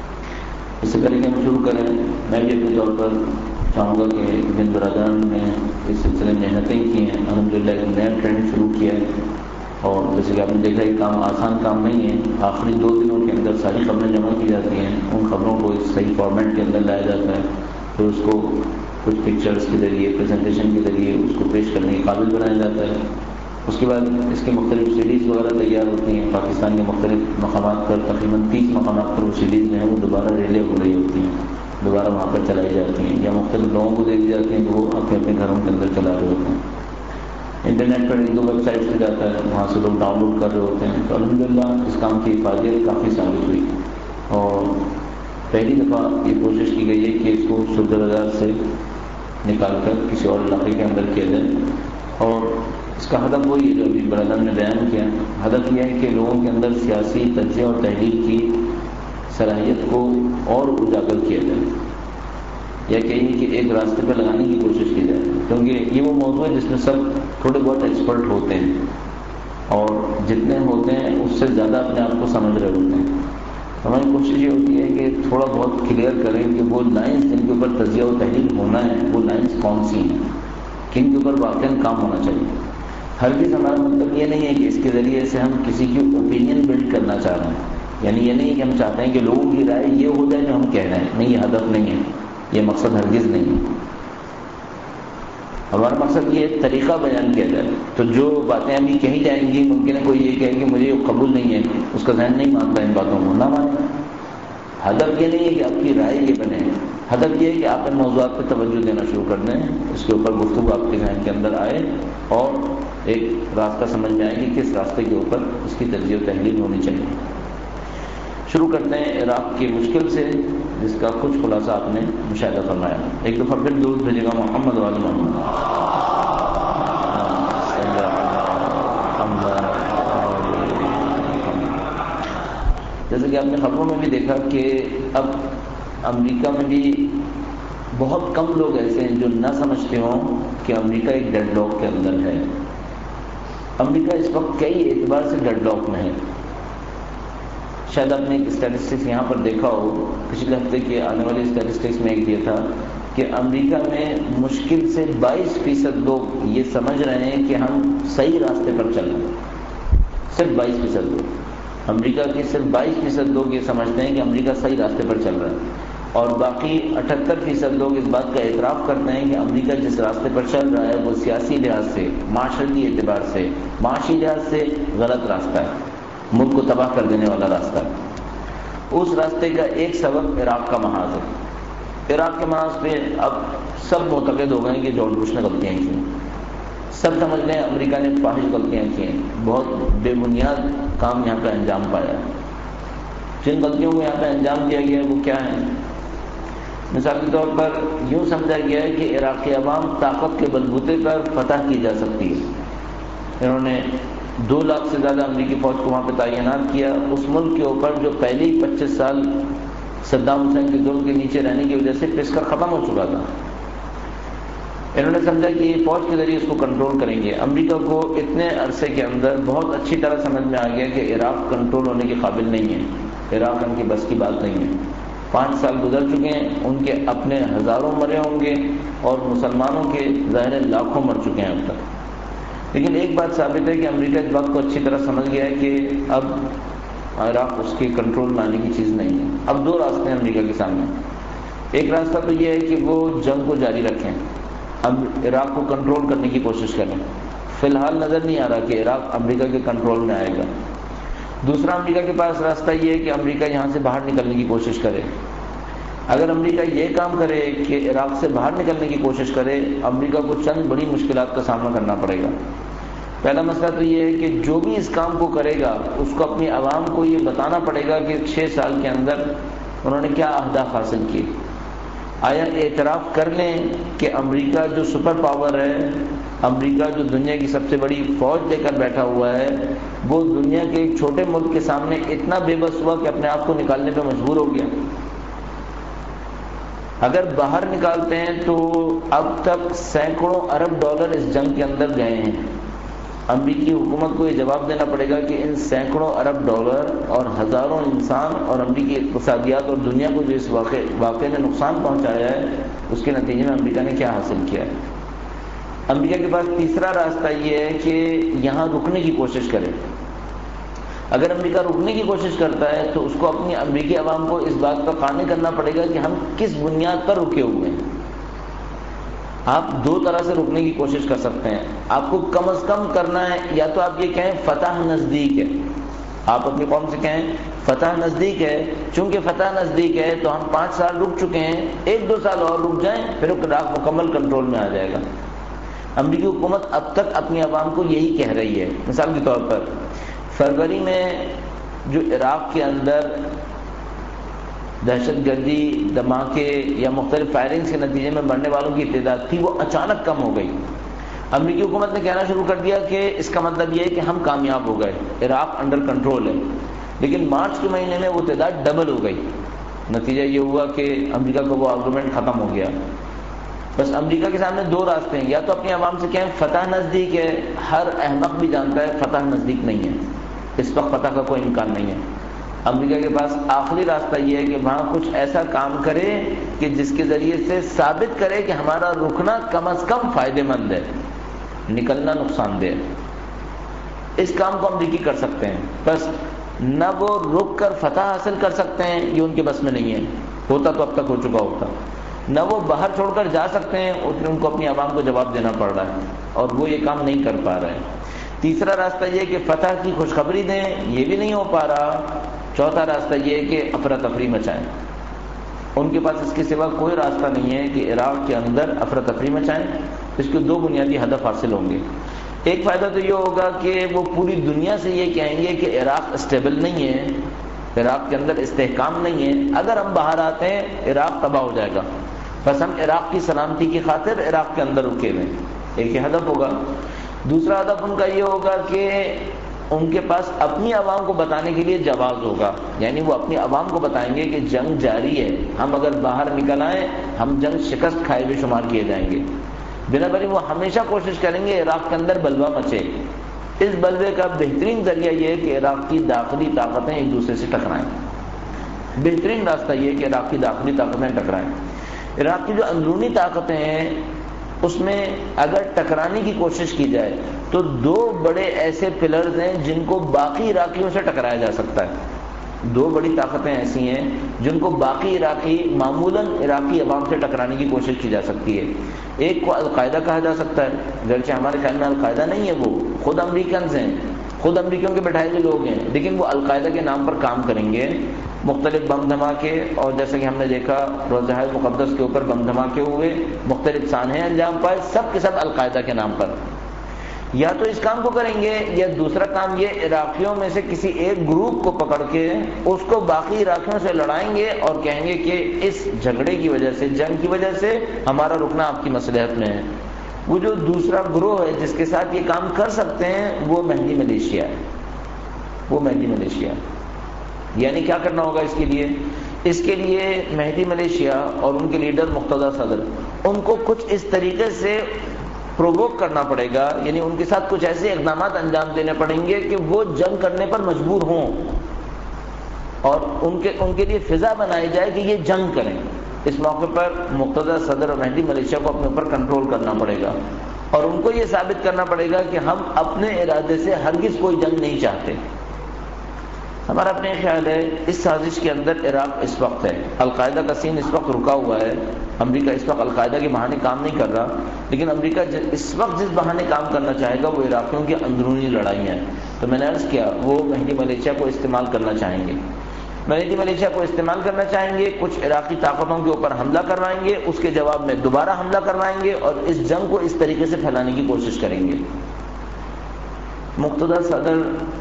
اس سے پہلے کہ ہم شروع کریں، میں بھی اپنے طور پر چاہوں گا کہ جن برادران نے اس سلسلے میں محنتیں کی ہیں، الحمدللہ ایک نیا ٹرینڈ شروع کیا ہے، اور جیسے کہ آپ نے دیکھا یہ کام آسان کام نہیں ہے۔ آخری 2 دنوں کے اندر ساری خبریں جمع کی جاتی ہیں، ان خبروں کو اس صحیح فارمیٹ کے اندر لایا جاتا ہے، پھر اس کو کچھ پکچرز کے ذریعے، پریزنٹیشن کے ذریعے اس کو پیش کرنے کے قابل بنایا جاتا ہے۔ اس کے بعد اس کے مختلف سیریز وغیرہ تیار ہوتی ہیں، پاکستان کے مختلف مقامات پر تقریباً 30 مقامات پر وہ سیریز جو ہیں وہ دوبارہ ریلے ہو رہی ہوتی ہیں، دوبارہ وہاں پر چلائی جاتی ہیں، یا مختلف لوگوں کو دے دی جاتی ہیں تو وہ اپنے اپنے گھروں کے اندر چلا رہے ہوتے ہیں۔ انٹرنیٹ پر 1-2 ویب سائٹس پہ جاتا ہے، وہاں سے لوگ ڈاؤن لوڈ کر رہے ہوتے ہیں۔ تو الحمدللہ اس کام کی افادیت کافی ثابت ہوئی، اور پہلی دفعہ یہ کوشش کی گئی ہے کہ اس کو سردر بازار سے نکال کر کسی اور علاقے کے اندر کیا جائے، اور اس کا ہدف وہی ہے جو ابھی برادر نے بیان کیا۔ ہدف یہ ہے کہ لوگوں کے اندر سیاسی تجزیہ اور تحلیل کی صلاحیت کو اور اجاگر کیا جائے، یا کہیں کہ ایک راستے پہ لگانے کی کوشش کی جائے، کیونکہ یہ وہ موضوع ہے جس میں سب تھوڑے بہت ایکسپرٹ ہوتے ہیں، اور جتنے ہوتے ہیں اس سے زیادہ اپنے آپ کو سمجھ رہے ہوتے ہیں۔ ہماری کوشش یہ ہوتی ہے کہ تھوڑا بہت کلیئر کریں کہ وہ لائنز جن کے اوپر تجزیہ و تحلیل ہونا ہے وہ لائنز کون سی ہیں، کن کے اوپر واقعاً کام ہونا چاہیے۔ ہرگز ہمارا مطلب یہ نہیں ہے کہ اس کے ذریعے سے ہم کسی کی اوپینین بلڈ کرنا چاہ رہے ہیں، یعنی یہ نہیں ہے کہ ہم چاہتے ہیں کہ لوگوں کی رائے یہ ہو جائے جو ہم کہہ رہے ہیں، نہیں، یہ ہدف نہیں ہے، یہ مقصد ہرگز نہیں ہے۔ ہمارا مقصد یہ طریقہ بیان کیا جائے. تو جو باتیں ابھی کہی جائیں گی ممکن ہے کوئی یہ کہے کہ مجھے یہ قبول نہیں ہے، اس کا ذہن نہیں مانتا ان باتوں کو، نہ مانے. ہدف یہ نہیں ہے کہ آپ کی رائے یہ بنے، ہدف یہ ہے کہ آپ ان موضوعات پہ توجہ دینا شروع کر دیں، اس کے اوپر گفتگو آپ کے ذہن کے اندر آئے اور ایک راستہ سمجھ میں آئے کہ کس راستے کے اوپر اس کی تجزیہ و تحلیل ہونی چاہیے. شروع کرتے ہیں عراق کی مشکل سے، جس کا کچھ خلاصہ آپ نے مشاہدہ فرمایا. ایک دفعہ پھر درود بھیجے گا محمد وعلی محمد. جیسے کہ آپ نے خبروں میں بھی دیکھا کہ اب امریکہ میں بھی بہت کم لوگ ایسے ہیں جو نہ سمجھتے ہوں کہ امریکہ ایک ڈیڈ لاک کے اندر ہے. امریکہ اس وقت کئی اعتبار سے ڈیڈ لاک میں ہے. شاید آپ نے ایک اسٹیٹسٹکس یہاں پر دیکھا ہو، پچھلے ہفتے کے آنے والے اسٹیٹسٹکس میں ایک دیا تھا کہ امریکہ میں مشکل سے 22% لوگ یہ سمجھ رہے ہیں کہ ہم صحیح راستے پر چل رہے ہیں. صرف 22% لوگ، امریکہ کے صرف 22% لوگ یہ سمجھتے ہیں کہ امریکہ صحیح راستے پر چل رہا ہے، اور باقی 78% لوگ اس بات کا اعتراف کرتے ہیں کہ امریکہ جس راستے پر چل رہا ہے وہ سیاسی لحاظ سے، معاشرتی اعتبار سے، معاشی لحاظ سے غلط راستہ ہے، ملک کو تباہ کر دینے والا راستہ ہے. اس راستے کا ایک سبب عراق کا محاذ ہے. عراق کے محاذ پہ اب سب معتقد ہو گئے کہ جارج بش نے غلطیاں کی ہیں، سب سمجھ لیں امریکہ نے فاحش غلطیاں کی ہیں، بہت بے بنیاد کام یہاں پہ انجام پایا ہے. جن غلطیوں کو یہاں پہ انجام دیا گیا ہے وہ کیا ہیں؟ مثال کے طور پر یوں سمجھا گیا ہے کہ عراقی عوام طاقت کے بلبوتے پر فتح کی جا سکتی ہے. انہوں نے 2 لاکھ سے زیادہ امریکی فوج کو وہاں پہ تعینات کیا، اس ملک کے اوپر جو پہلے ہی 25 سال صدام حسین کے ظلم کے نیچے رہنے کی وجہ سے پسکر ختم ہو چکا تھا. انہوں نے سمجھا کہ یہ فوج کے ذریعے اس کو کنٹرول کریں گے. امریکہ کو اتنے عرصے کے اندر بہت اچھی طرح سمجھ میں آ گیا کہ عراق کنٹرول ہونے کے قابل نہیں ہے، عراق ان کی بس کی بات نہیں ہے. 5 سال گزر چکے ہیں، ان کے اپنے ہزاروں مرے ہوں گے اور مسلمانوں کے ظاہر لاکھوں مر چکے ہیں اب تک. لیکن ایک بات ثابت ہے کہ امریکہ اس بات کو اچھی طرح سمجھ گیا ہے کہ اب عراق اس کے کنٹرول میں آنے کی چیز نہیں ہے. اب 2 راستے ہیں امریکہ کے سامنے. ایک راستہ تو یہ ہے کہ وہ جنگ کو جاری رکھیں، اب عراق کو کنٹرول کرنے کی کوشش کریں. فی الحال نظر نہیں آ رہا کہ عراق امریکہ کے کنٹرول میں آئے گا. دوسرا امریکہ کے پاس راستہ یہ ہے کہ امریکہ یہاں سے باہر نکلنے کی کوشش کرے. اگر امریکہ یہ کام کرے کہ عراق سے باہر نکلنے کی کوشش کرے، امریکہ کو چند بڑی مشکلات کا سامنا کرنا پڑے گا. پہلا مسئلہ تو یہ ہے کہ جو بھی اس کام کو کرے گا اس کو اپنی عوام کو یہ بتانا پڑے گا کہ 6 سال کے اندر انہوں نے کیا اہداف حاصل کیے. آیا اعتراف کر لیں کہ امریکہ جو سپر پاور ہے، امریکہ جو دنیا کی سب سے بڑی فوج لے کر بیٹھا ہوا ہے، وہ دنیا کے ایک چھوٹے ملک کے سامنے اتنا بے بس ہوا کہ اپنے آپ کو نکالنے پہ مجبور ہو گیا. اگر باہر نکالتے ہیں تو اب تک سینکڑوں ارب ڈالر اس جنگ کے اندر گئے ہیں. امریکی حکومت کو یہ جواب دینا پڑے گا کہ ان سینکڑوں ارب ڈالر اور ہزاروں انسان اور امریکی اقتصادیات اور دنیا کو جو اس واقعے نے نقصان پہنچایا ہے، اس کے نتیجے میں امریکہ نے کیا حاصل کیا ہے. امریکہ کے پاس تیسرا راستہ یہ ہے کہ یہاں رکنے کی کوشش کرے. اگر امریکہ رکنے کی کوشش کرتا ہے تو اس کو اپنی امریکی عوام کو اس بات کا قانع کرنا پڑے گا کہ ہم کس بنیاد پر رکے ہوئے ہیں. آپ 2 طرح سے رکنے کی کوشش کر سکتے ہیں. آپ کو کم از کم کرنا ہے، یا تو آپ یہ کہیں فتح نزدیک ہے، آپ اپنی قوم سے کہیں فتح نزدیک ہے، چونکہ فتح نزدیک ہے تو ہم 5 سال رک چکے ہیں، 1-2 سال اور رک جائیں، پھر عراق مکمل کنٹرول میں آ جائے گا. امریکی حکومت اب تک اپنی عوام کو یہی کہہ رہی ہے. مثال کے طور پر فروری میں جو عراق کے اندر دہشت گردی، دھماکے یا مختلف فائرنگز کے نتیجے میں مرنے والوں کی تعداد تھی، وہ اچانک کم ہو گئی. امریکی حکومت نے کہنا شروع کر دیا کہ اس کا مطلب یہ ہے کہ ہم کامیاب ہو گئے، عراق انڈر کنٹرول ہے. لیکن مارچ کے مہینے میں وہ تعداد ڈبل ہو گئی. نتیجہ یہ ہوا کہ امریکہ کا وہ آرگومنٹ ختم ہو گیا. بس امریکہ کے سامنے 2 راستے ہیں، یا تو اپنی عوام سے کہیں فتح نزدیک ہے. ہر احمق بھی جانتا ہے فتح نزدیک نہیں ہے، اس وقت فتح کا کوئی امکان نہیں ہے. امریکہ کے پاس آخری راستہ یہ ہے کہ وہاں کچھ ایسا کام کرے کہ جس کے ذریعے سے ثابت کرے کہ ہمارا رکنا کم از کم فائدے مند ہے، نکلنا نقصان دہ. اس کام کو امریکی کر سکتے ہیں. بس نہ وہ رک کر فتح حاصل کر سکتے ہیں، یہ ان کے بس میں نہیں ہے. ہوتا تو اب تک ہو چکا ہوتا. نہ وہ باہر چھوڑ کر جا سکتے ہیں، اتنے ان کو اپنی عوام کو جواب دینا پڑ رہا ہے اور وہ یہ کام نہیں کر پا رہے ہیں۔ تیسرا راستہ یہ کہ فتح کی خوشخبری دیں، یہ بھی نہیں ہو پا رہا۔ چوتھا راستہ یہ کہ افراتفری مچائیں، ان کے پاس اس کے سوا کوئی راستہ نہیں ہے کہ عراق کے اندر افراتفری مچائیں۔ اس کے دو بنیادی ہدف حاصل ہوں گے۔ ایک فائدہ تو یہ ہوگا کہ وہ پوری دنیا سے یہ کہیں گے کہ عراق اسٹیبل نہیں ہے، عراق کے اندر استحکام نہیں ہے، اگر ہم باہر آتے ہیں عراق تباہ ہو جائے گا، بس ہم عراق کی سلامتی کی خاطر عراق کے اندر رکے ہوئے۔ ایک یہ ہدف ہوگا۔ دوسرا ہدف ان کا یہ ہوگا کہ ان کے پاس اپنی عوام کو بتانے کے لیے جواز ہوگا، یعنی وہ اپنی عوام کو بتائیں گے کہ جنگ جاری ہے، ہم اگر باہر نکل آئیں ہم جنگ شکست کھائے ہوئے شمار کیے جائیں گے۔ بنابراین وہ ہمیشہ کوشش کریں گے عراق کے اندر بلوا مچے۔ اس بلوے کا بہترین ذریعہ یہ ہے کہ عراق کی داخلی طاقتیں ایک دوسرے سے ٹکرائیں۔ بہترین راستہ یہ ہے کہ عراق کی داخلی طاقتیں ٹکرائیں۔ عراق کی جو اندرونی طاقتیں ہیں اس میں اگر ٹکرانے کی کوشش کی جائے تو دو بڑے ایسے پلرز ہیں جن کو باقی عراقیوں سے ٹکرایا جا سکتا ہے۔ دو بڑی طاقتیں ایسی ہیں جن کو باقی عراقی معمولاً عراقی عوام سے ٹکرانے کی کوشش کی جا سکتی ہے۔ ایک کو القاعدہ کہا جا سکتا ہے، گرچہ ہمارے خیال میں القاعدہ نہیں ہے، وہ خود امریکنز ہیں، خود امریکیوں کے بٹھائے ہوئے لوگ ہیں، لیکن وہ القاعدہ کے نام پر کام کریں گے۔ مختلف بم دھماکے، اور جیسا کہ ہم نے دیکھا روضہ مقدس کے اوپر بم دھماکے ہوئے، مختلف سانحے انجام پائے، سب کے سب القاعدہ کے نام پر۔ یا تو اس کام کو کریں گے، یا دوسرا کام یہ عراقیوں میں سے کسی ایک گروپ کو پکڑ کے اس کو باقی عراقیوں سے لڑائیں گے اور کہیں گے کہ اس جھگڑے کی وجہ سے، جنگ کی وجہ سے ہمارا رکنا آپ کی مصلحت میں ہے۔ وہ جو دوسرا گروہ ہے جس کے ساتھ یہ کام کر سکتے ہیں وہ مہدی ملیشیا ہے، وہ مہدی ملیشیا۔ یعنی کیا کرنا ہوگا اس کے لیے؟ اس کے لیے مہدی ملیشیا اور ان کے لیڈر مقتدی صدر، ان کو کچھ اس طریقے سے پرووک کرنا پڑے گا، یعنی ان کے ساتھ کچھ ایسے اقدامات انجام دینے پڑیں گے کہ وہ جنگ کرنے پر مجبور ہوں، اور ان کے لیے فضا بنائی جائے کہ یہ جنگ کریں۔ اس موقع پر مقتدی صدر اور مہدی ملیشیا کو اپنے اوپر کنٹرول کرنا پڑے گا، اور ان کو یہ ثابت کرنا پڑے گا کہ ہم اپنے ارادے سے ہرگز کوئی جنگ نہیں چاہتے۔ ہمارا اپنے خیال ہے اس سازش کے اندر عراق اس وقت ہے، القاعدہ کا سین اس وقت رکا ہوا ہے، امریکہ اس وقت القاعدہ کے بہانے کام نہیں کر رہا، لیکن امریکہ اس وقت جس بہانے کام کرنا چاہے گا وہ عراقیوں کی اندرونی لڑائیاں ہیں۔ تو میں نے عرض کیا وہ مہدی ملیشیا کو استعمال کرنا چاہیں گے، مہدی ملیشیا کو استعمال کرنا چاہیں گے، کچھ عراقی طاقتوں کے اوپر حملہ کروائیں گے، اس کے جواب میں دوبارہ حملہ کروائیں گے، اور اس جنگ کو اس طریقے سے پھیلانے کی کوشش کریں گے۔ مقتدی صدر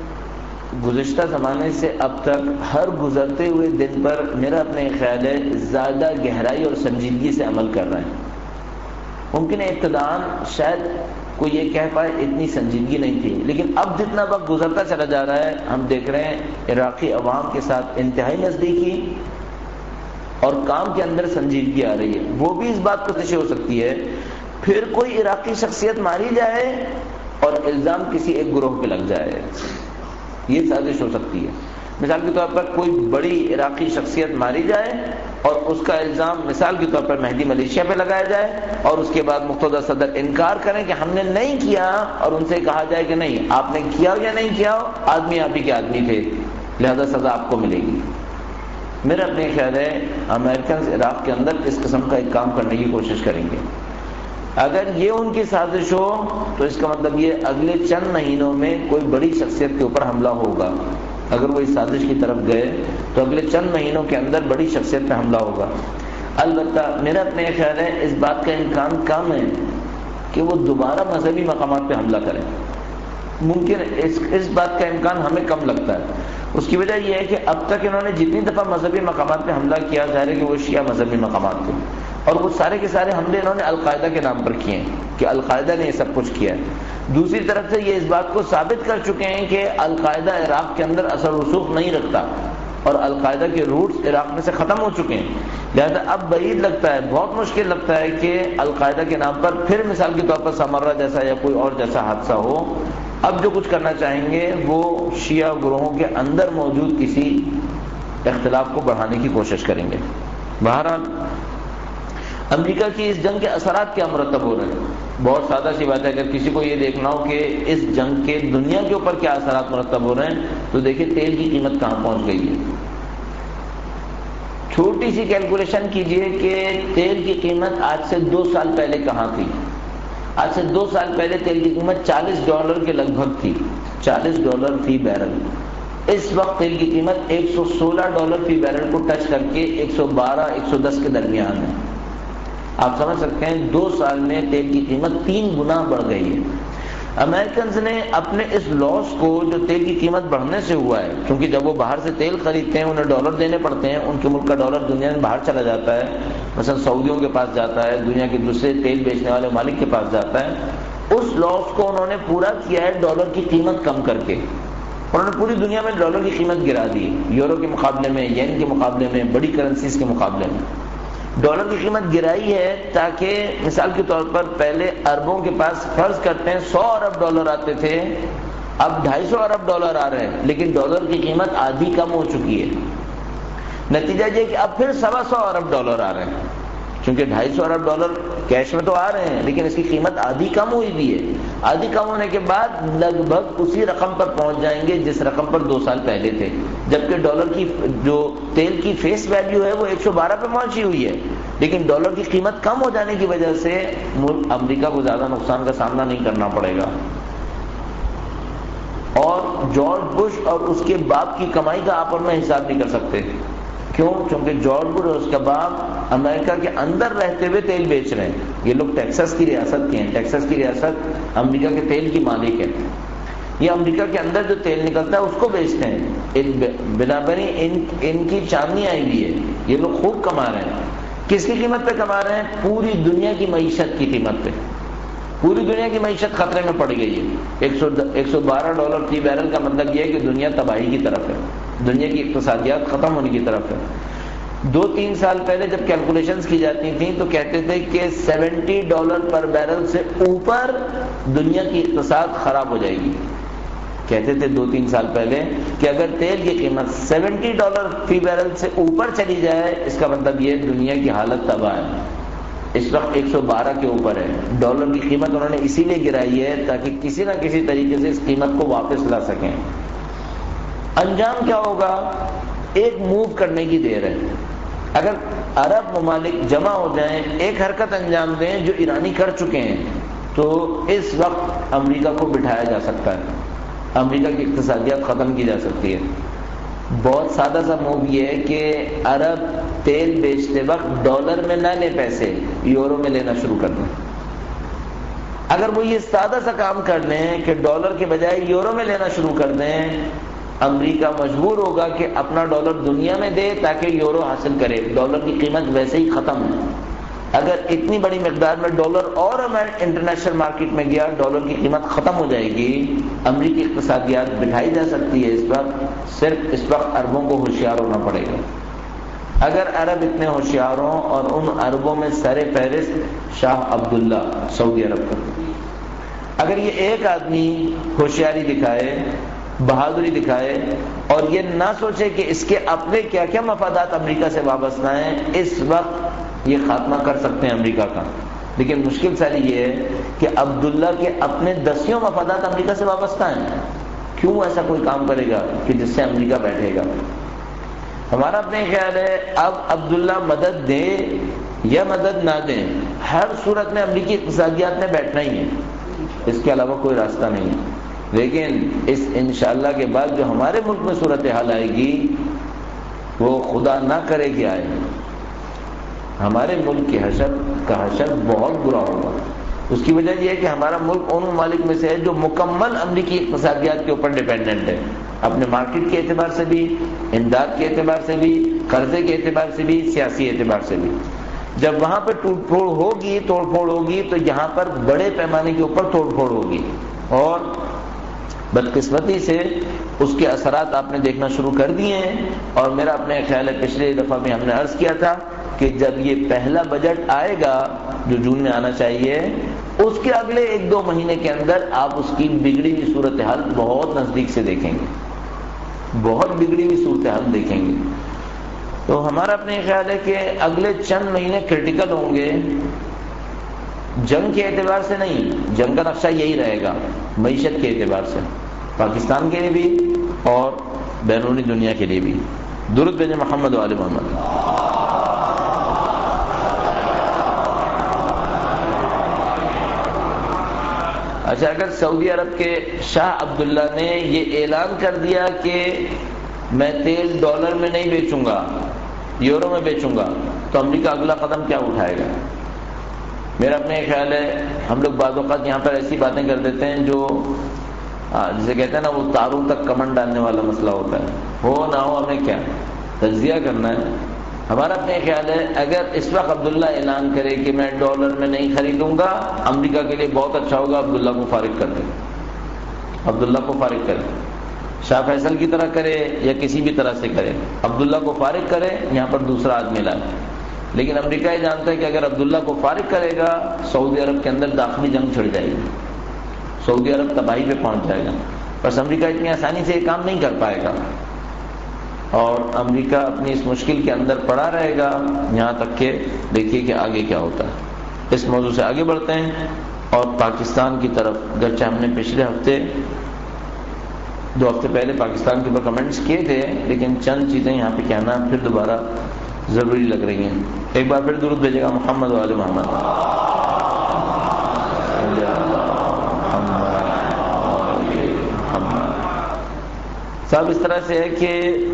گزشتہ زمانے سے اب تک ہر گزرتے ہوئے دن پر میرا اپنے خیال ہے زیادہ گہرائی اور سنجیدگی سے عمل کر رہے ہیں۔ ممکن ہے ابتداءً شاید کوئی یہ کہہ پائے اتنی سنجیدگی نہیں تھی، لیکن اب جتنا وقت گزرتا چلا جا رہا ہے ہم دیکھ رہے ہیں عراقی عوام کے ساتھ انتہائی نزدیکی اور کام کے اندر سنجیدگی آ رہی ہے۔ وہ بھی اس بات کو تشریح ہو سکتی ہے پھر کوئی عراقی شخصیت ماری جائے اور الزام کسی ایک گروہ پہ لگ جائے، یہ سازش ہو سکتی ہے۔ مثال کے طور پر کوئی بڑی عراقی شخصیت ماری جائے اور اس کا الزام مثال کے طور پر مہدی ملیشیا پہ لگایا جائے، اور اس کے بعد مقتدی صدر انکار کریں کہ ہم نے نہیں کیا، اور ان سے کہا جائے کہ نہیں آپ نے کیا ہو یا نہیں کیا ہو، آدمی آپ ہی کے آدمی تھے، لہذا سزا آپ کو ملے گی۔ میرا اپنے خیال ہے امریکنز عراق کے اندر اس قسم کا ایک کام کرنے کی کوشش کریں گے۔ اگر یہ ان کی سازش ہو تو اس کا مطلب یہ اگلے چند مہینوں میں کوئی بڑی شخصیت کے اوپر حملہ ہوگا۔ اگر وہ اس سازش کی طرف گئے تو اگلے چند مہینوں کے اندر بڑی شخصیت پہ حملہ ہوگا۔ البتہ میرا اپنے خیال ہے اس بات کا امکان کم ہے کہ وہ دوبارہ مذہبی مقامات پہ حملہ کریں، ممکن اس بات کا امکان ہمیں کم لگتا ہے۔ اس کی وجہ یہ ہے کہ اب تک انہوں نے جتنی دفعہ مذہبی مقامات پہ حملہ کیا، ظاہر ہے کہ وہ شیعہ مذہبی مقامات تھے، اور وہ سارے کے سارے حملے انہوں نے القاعدہ کے نام پر کیے ہیں کہ القاعدہ نے یہ سب کچھ کیا ہے۔ دوسری طرف سے یہ اس بات کو ثابت کر چکے ہیں کہ القاعدہ عراق کے اندر اثر رسوخ نہیں رکھتا، اور القاعدہ کے روٹس عراق میں سے ختم ہو چکے ہیں۔ لہذا اب بعید لگتا ہے، بہت مشکل لگتا ہے کہ القاعدہ کے نام پر پھر مثال کے طور پر سمرہ جیسا یا کوئی اور جیسا حادثہ ہو۔ اب جو کچھ کرنا چاہیں گے وہ شیعہ گروہوں کے اندر موجود کسی اختلاف کو بڑھانے کی کوشش کریں گے۔ بہرحال امریکہ کی اس جنگ کے اثرات کیا مرتب ہو رہے ہیں؟ بہت سادہ سی بات ہے، اگر کسی کو یہ دیکھنا ہو کہ اس جنگ کے دنیا کے اوپر کیا اثرات مرتب ہو رہے ہیں تو دیکھیں تیل کی قیمت کہاں پہنچ گئی ہے۔ چھوٹی سی کیلکولیشن کیجئے کہ تیل کی قیمت آج سے 2 سال پہلے کہاں تھی. آج سے 2 سال پہلے تیل کی قیمت $40 کے لگ بھگ تھی، $40 فی بیرل. اس وقت تیل کی قیمت $116 فی بیرل کو ٹچ کر کے 112-110 کے درمیان ہے. آپ سمجھ سکتے ہیں 2 سال میں تیل کی قیمت 3 گنا بڑھ گئی ہے. امریکنز نے اپنے اس لاس کو جو تیل کی قیمت بڑھنے سے ہوا ہے، کیونکہ جب وہ باہر سے تیل خریدتے ہیں انہیں ڈالر دینے پڑتے ہیں، ان کے ملک کا ڈالر دنیا میں باہر چلا جاتا ہے، مثلا سعودیوں کے پاس جاتا ہے، دنیا کے دوسرے تیل بیچنے والے ممالک کے پاس جاتا ہے. اس لاس کو انہوں نے پورا کیا ہے ڈالر کی قیمت کم کر کے. انہوں نے پوری دنیا میں ڈالر کی قیمت گرا دی، یورو کے مقابلے میں، ین کے مقابلے میں، بڑی کرنسیز کے مقابلے میں ڈالر کی قیمت گرائی ہے، تاکہ مثال کے طور پر پہلے اربوں کے پاس فرض کرتے ہیں $100 ارب آتے تھے، اب $250 ارب آ رہے ہیں، لیکن ڈالر کی قیمت آدھی کم ہو چکی ہے. نتیجہ یہ کہ اب پھر $125 ارب آ رہے ہیں، چونکہ $250 ارب کیش میں تو آ رہے ہیں لیکن اس کی قیمت آدھی کم ہوئی بھی ہے. آدھی کم ہونے کے بعد لگ بھگ اسی رقم پر پہنچ جائیں گے جس رقم پر 2 سال پہلے تھے، جبکہ ڈالر کی جو تیل کی فیس ویلیو ہے وہ 112 پہ پہنچی ہوئی ہے، لیکن ڈالر کی قیمت کم ہو جانے کی وجہ سے ملک امریکہ کو زیادہ نقصان کا سامنا نہیں کرنا پڑے گا. اور جارج بش اور اس کے باپ کی کمائی کا آپ اور میں حساب نہیں کر سکتے. کیوں؟ کیونکہ جارج بش اور اس کا باپ امریکہ کے اندر رہتے ہوئے تیل بیچ رہے ہیں. یہ لوگ ٹیکساس کی ریاست کے ہیں، ٹیکساس کی ریاست امریکہ کے تیل کی مالک ہے. یہ امریکہ کے اندر جو تیل نکلتا ہے اس کو بیچتے ہیں. بنابراین ان کی چاندنی آئی ہوئی ہے، یہ لوگ خوب کما رہے ہیں. کس کی قیمت پہ کما رہے ہیں؟ پوری دنیا کی معیشت کی قیمت پہ. پوری دنیا کی معیشت خطرے میں پڑ گئی ہے. $112 فی بیرل کا مطلب یہ ہے کہ دنیا تباہی کی طرف ہے، دنیا کی اقتصادیات ختم ہونے کی طرف ہے. 2-3 سال پہلے جب کیلکولیشنز کی جاتی تھیں تو کہتے تھے کہ $70 پر بیرل سے اوپر دنیا کی اقتصاد خراب ہو جائے گی. کہتے تھے 2-3 سال پہلے کہ اگر تیل کی قیمت $70 فی بیرل سے اوپر چلی جائے اس کا مطلب یہ دنیا کی حالت تباہ ہے. اس وقت 112 کے اوپر ہے. ڈالر کی قیمت انہوں نے اسی لیے گرائی ہے تاکہ کسی نہ کسی طریقے سے اس قیمت کو واپس لا سکیں. انجام کیا ہوگا؟ ایک موو کرنے کی دیر ہے. اگر عرب ممالک جمع ہو جائیں، ایک حرکت انجام دیں جو ایرانی کر چکے ہیں، تو اس وقت امریکہ کو بٹھایا جا سکتا ہے، امریکہ کی اقتصادیات ختم کی جا سکتی ہے. بہت سادہ سا موو یہ ہے کہ عرب تیل بیچتے وقت ڈالر میں نہ لے پیسے، یورو میں لینا شروع کر دیں. اگر وہ یہ سادہ سا کام کر لیں کہ ڈالر کے بجائے یورو میں لینا شروع کر دیں، امریکہ مجبور ہوگا کہ اپنا ڈالر دنیا میں دے تاکہ یورو حاصل کرے. ڈالر کی قیمت ویسے ہی ختم ہے. اگر اتنی بڑی مقدار میں ڈالر اور انٹرنیشنل مارکیٹ میں گیا، ڈالر کی قیمت ختم ہو جائے گی. امریکی اقتصادیات بٹھائی جا سکتی ہے. اس وقت صرف اس وقت عربوں کو ہوشیار ہونا پڑے گا. اگر عرب اتنے ہوشیار ہوں، اور ان عربوں میں سر فہرست شاہ عبداللہ سعودی عرب کا، اگر یہ ایک آدمی ہوشیاری دکھائے، بہادری دکھائے اور یہ نہ سوچے کہ اس کے اپنے کیا کیا مفادات امریکہ سے وابستہ ہیں، اس وقت یہ خاتمہ کر سکتے ہیں امریکہ کا. لیکن مشکل ساری یہ ہے کہ عبداللہ کے اپنے 10 مفادات امریکہ سے وابستہ ہیں. کیوں ایسا کوئی کام کرے گا کہ جس سے امریکہ بیٹھے گا؟ ہمارا اپنے خیال ہے اب عبداللہ مدد دے یا مدد نہ دیں، ہر صورت میں امریکی اقتصادیات میں بیٹھنا ہی ہے، اس کے علاوہ کوئی راستہ نہیں ہے. لیکن اس انشاءاللہ کے بعد جو ہمارے ملک میں صورتحال آئے گی وہ خدا نہ کرے کہ آئے، ہمارے ملک کی حشر کا حشر بہت برا ہوگا. اس کی وجہ یہ ہے کہ ہمارا ملک ان ممالک میں سے ہے جو مکمل امریکی اقتصادیات کے اوپر ڈیپینڈنٹ ہے، اپنے مارکیٹ کے اعتبار سے بھی، امداد کے اعتبار سے بھی، قرضے کے اعتبار سے بھی، سیاسی اعتبار سے بھی. جب وہاں پہ ٹوٹ پھوڑ ہوگی، توڑ پھوڑ ہوگی، تو یہاں پر بڑے پیمانے کے اوپر توڑ پھوڑ ہوگی. اور بدقسمتی سے اس کے اثرات آپ نے دیکھنا شروع کر دیے ہیں. اور میرا اپنے خیال ہے پچھلے دفعہ میں ہم نے عرض کیا تھا کہ جب یہ پہلا بجٹ آئے گا جو جون میں آنا چاہیے، اس کے اگلے 1-2 مہینے کے اندر آپ اس کی بگڑی ہوئی صورتحال بہت نزدیک سے دیکھیں گے، بہت بگڑی ہوئی صورتحال دیکھیں گے. تو ہمارا اپنے خیال ہے کہ اگلے چند مہینے کرٹیکل ہوں گے. جنگ کے اعتبار سے نہیں، جنگ کا نقشہ یہی رہے گا، معیشت کے اعتبار سے پاکستان کے لیے بھی اور بیرونی دنیا کے لیے بھی. درود بھیجیں محمد و آل محمد. اچھا، اگر سعودی عرب کے شاہ عبداللہ نے یہ اعلان کر دیا کہ میں تیل ڈالر میں نہیں بیچوں گا، یورو میں بیچوں گا، تو امریکہ اگلا قدم کیا اٹھائے گا؟ میرا اپنے خیال ہے ہم لوگ بعض اوقات یہاں پر ایسی باتیں کر دیتے ہیں جو جسے کہتے ہیں نا وہ تاروں تک کمن ڈالنے والا مسئلہ ہوتا ہے. ہو نہ ہو ہمیں کیا تجزیہ کرنا ہے. ہمارا اپنے خیال ہے اگر اس وقت عبداللہ اعلان کرے کہ میں ڈالر میں نہیں خریدوں گا، امریکہ کے لیے بہت اچھا ہوگا عبداللہ کو فارغ کر دے. عبداللہ کو فارغ کرے، شاہ فیصل کی طرح کرے یا کسی بھی طرح سے کرے، عبداللہ کو فارغ کرے، یہاں پر دوسرا آدمی لائے. لیکن امریکہ یہ جانتا ہے کہ اگر عبداللہ کو فارغ کرے گا، سعودی عرب کے اندر داخلی جنگ چھڑ جائے گی، سعودی عرب تباہی پہ پہنچ جائے گا. بس امریکہ اتنی آسانی سے یہ کام نہیں کر پائے گا، اور امریکہ اپنی اس مشکل کے اندر پڑا رہے گا یہاں تک کہ دیکھیے کہ آگے کیا ہوتا ہے. اس موضوع سے آگے بڑھتے ہیں اور پاکستان کی طرف. گرچہ ہم نے پچھلے ہفتے 2 ہفتے پہلے پاکستان کے اوپر کمنٹس کیے تھے، لیکن چند چیزیں یہاں پہ کہنا پھر دوبارہ ضروری لگ رہی ہیں. ایک بار پھر درود بھیجے گا محمد و آل محمد. صاحب اس طرح سے ہے کہ